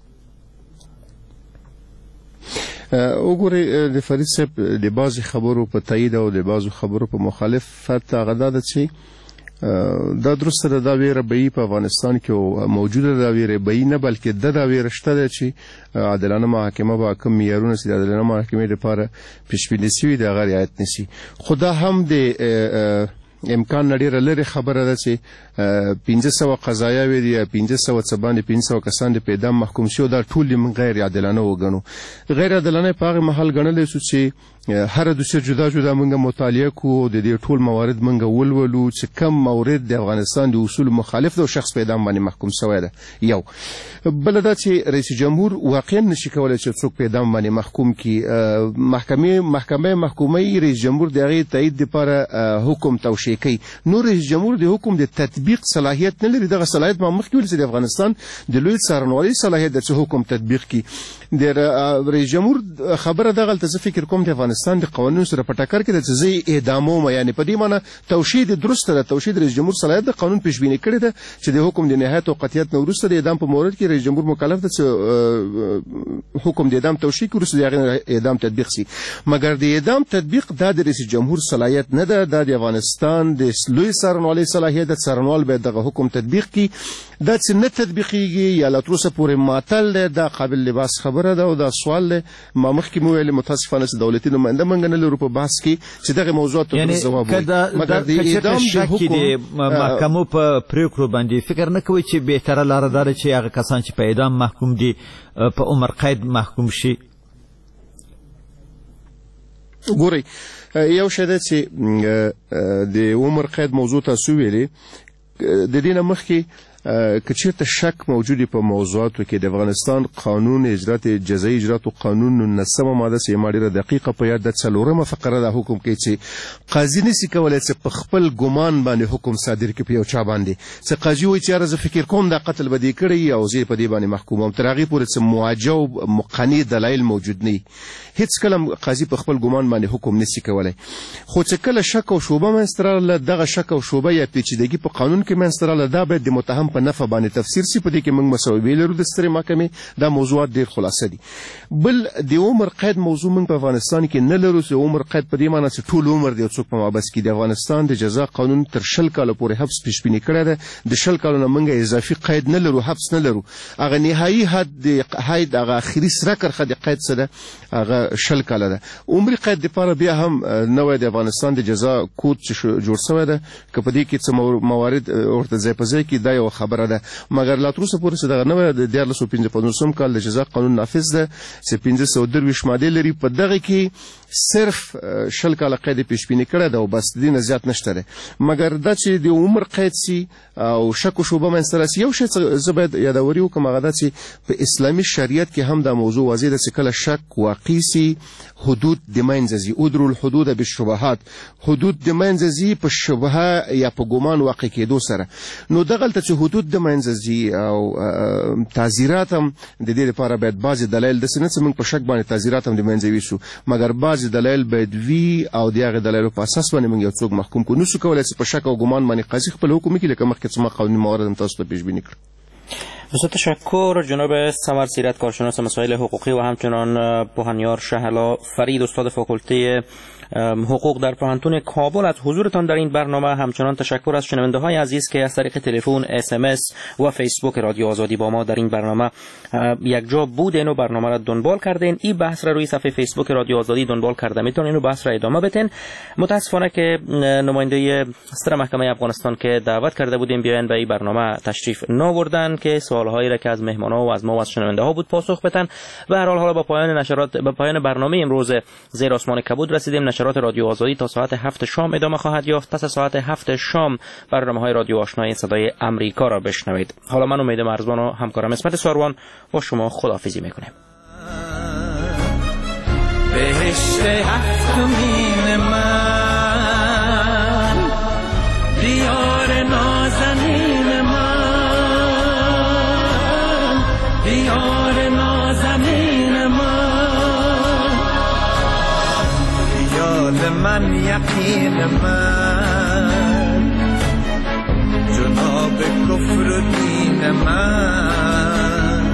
وګورئ، د فرید صاحب د بعضې خبرو په تایید او د بعضو خبرو په مخالفت هغه دا ده چې دا درسته ده، دا ویره به په افغانستان کې موجوده ده، ویره به نه بلکې دا ویره شته ده چې عادلانه محاکمه به کوم معیارونه چې د عادلانه محاکمې لپاره پیشبیني شوي دي هغه رعایت نه شي. خو دا هم د امکان نه ډېره لرې خبره ده چې 1500 قضایاوې دي یا 1500 څه باندې 1500 کسان د په اعدام محکوم شوي، دا ټول موږ غیر عادلانه وګڼو. غیر عادلانه په هغه مهال ګڼلی شو چې هر دوسیه جدا جدا موږ مطالعه کوو، د دې ټول موارد موږ ولولو چې کم مورد د افغانستان د اصول مخالف ده او شخص په اعدام باندې محکوم شوی ده. یو بله دا چې رئیس جمهور واقعا نشي کولی چې څوک په اعدام باندې محکوم کړي. محکمه محکومه رئیس جمهور د هغې تایید دپاره حکم توشیح کوي. نو رئیس جمهور د حکم د تطبیق صلاحیت نه لري. دغه صلاحیت ما مخکې ویل چې د افغانستان د لوی څارنوالۍ صلاحیت ده چې حکم تطبیق کړي. د رئیس جمهور خبره دغلته زه فکر کوم د افغانستان د قوانینو سره په ټکر کې ده چې زه اعداموم، یعنې په دې معنی توشیح درسته ده. توشیح د رئیس جمهور صلاحیت د قانون پیشبیني کړې ده چې د حکم د نهایت او قطعیت نه وروسته د اعدام په مورد کې رئیس جمهور مکلف ده چې حکم د اعدام توشیح کړي، وروسته د هغې اعدام تطبیق شي. مګر د اعدام تطبیق دا د رئیس جمهور صلاحیت نه ده، دا د افغانستان افغانستان د لوی څارنوالۍ صلاحیت د څارنوال باید دغه حکم تطبیق کړي دا چې نه تطبیقیږي یا لا تر اوسه پورې معطل دی دا قابل لباس خبره ده او دا سوال دی ما مخکې مو ویلې متاسفانه چې دولتي نماینده موږ نه لرو په بحث کې چې دغه موضوعات ته ځواب وایي مګر د اعدام د حکم محکمو په پریکړو باندې فکر نه کوي چې بهتره لاره ده چې هغه کسان چې په اعدام محکوم دي په عمر قید محکوم شي ګورئ یو شی دی چې د عمر قید موضوع تاسو ویلې د دې نه مخکې که چېرته شک موجود په موضوعاتو کې د افغانستان قانون اجرات جزایي اجراتو قانون 19 ماده چې ما ډېره دقیقه په یاد ده 4مه فقره د حکم کوي چې قاضي نشي کولی چې په خپل ګمان باندې حکم صادر کړي په یو چا باندې چې قاضي وایي چې یاره زه فکر کوم دا قتل به دې کړی او زه په دې باندې محکوموم تر هغې پورې چې معاجه او مقنع دلایل موجود نه هیڅ کله قاضي په خپل ګمان باندې حکم نشي کولی خو چې کله شک او شوبه منځته راغله دغه شک او شوبه یا پیچیدګي په قانون کې منځته راغله دا باید د متهم په نفع باندې تفسیر سي په دې کې موږ مساوي لرو د سترې محکمې دا موضوعات ډېر خلاصه دي بل د عمر قید موضوع موږ په افغانستان کې نه لرو چې عمر قید په دې معنی چې ټول عمر دی څوک په مابس کې د افغانستان د جزا قانون تر 20 کاله پورې حبس پیشبیني کړی ده د 20 کالو نه موږ اضافي قید نه لرو حبس نه لرو هغه نهایي حد هغه اخري سره کرخه د قید سره هغه 20 کاله ده عمر قید لپاره بیا هم نوې د افغانستان د جزا کود جوړ شوی ده که په دې کې څه موارد ورته ځای په ځای کې دا یو خبره ده مګر لا تر اوسه پورې چې دغه نوې د 1955 کال د جزا قانون نافذ ده چې 1523 ماده لري په دغه کې صرف 20 کاله قید پیشبیني کړی ده او بس دې نه زیات نشته ده مګر دا چې د عمر قید سي او شک او شوبه منځته راسي یو شی زه باید یادوري وکړم هغه دا چې په اسلامي شریعت کې هم دا موضوع واضح ده چې کله شک واقع سي حدود د منځه ځي ادرو الحدود بالشبهات حدود د منځه ځي په شبهه یا په ګمان واقع کېدو سره نو دغلته چې حدود د منځه ځي او تعزیرات هم د دې لپاره باید بعضې دلایل داسې نه چې موږ په شک باندې تعزیرات هم د منځه ویسو مګر بعضې دلایل باید وي او د هغې دلایلو په اساس باندې موږ یو څوک محکوم کړو نشو کولی چې په شک او ګمان باندې قاضي خپل حکم وکړي لکه مخکې چې ما قانوني موارد هم تاسو ته پیشبیني کړ بسیار تشکر جناب ثمر سیرت کارشناس مسائل حقوقی و همچنان پوهنیار شهلا فرید استاد فاکولته حقوق در پوهنتون کابل از حضورتان در این برنامه همچنان تشکر از شنونده‌های عزیز که از طریق تلفن SMS و فیسبوک رادیو آزادی با ما در این برنامه یک جا بودین و برنامه را دنبال کردین این بحث را روی صفحه فیسبوک رادیو آزادی دنبال کرده میتونین و بحث را ادامه بدین متاسفانه که نماینده ستر محکمه افغانستان که دعوت کرده بودیم بیاین به این برنامه تشریف نآوردن که سوالهایی را که از مهمان‌ها و از ما و از شنونده‌ها بود پاسخ بدن و هر حال با پایان برنامه امروز زیر آسمان کبود رسیدیم نشرات رادیو آزادی تا ساعت 7 شام ادامه خواهد یافت پس از ساعت 7 شام برنامه‌های رادیو آشنای صدای آمریکا را بشنوید حالا من امید مرزبان و همکارم اسمت ساروان با شما خداحافظی میکنیم بهشت هفتمین من دیار نازنین من دیار نازنین من خیال من یقین من جناب کفر و دین من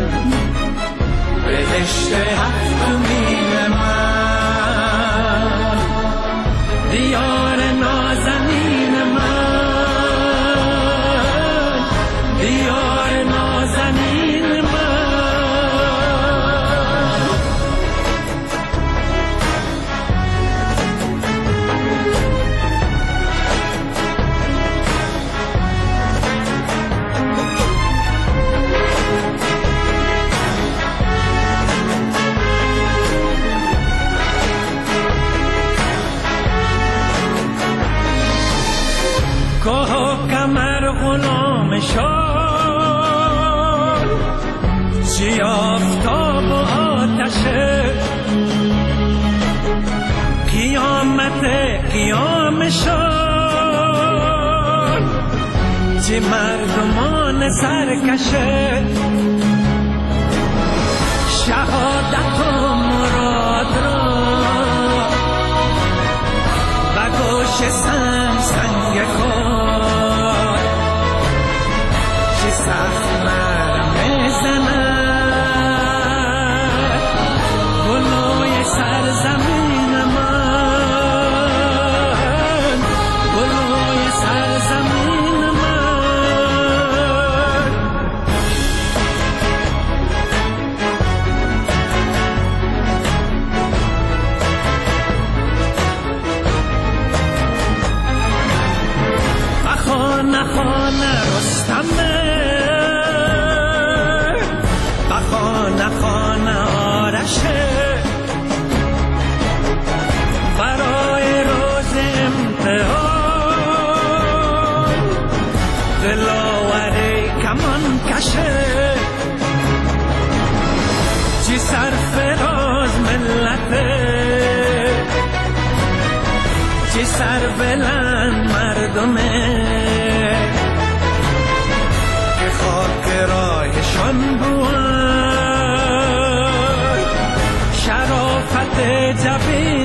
بهشت هفتمین من دیار نازنین من دیار نازنین من کوه و کمر غلام شد چی آفتاب و آتشه قیامت قیام شد چی مردمان سرکشه شهادت و مراد را و گوش سنگ کار چی سخت میزند گلوی سرزمین من گلوی چه سر بلند مردمه که خاک راهشان بود شرافت جبین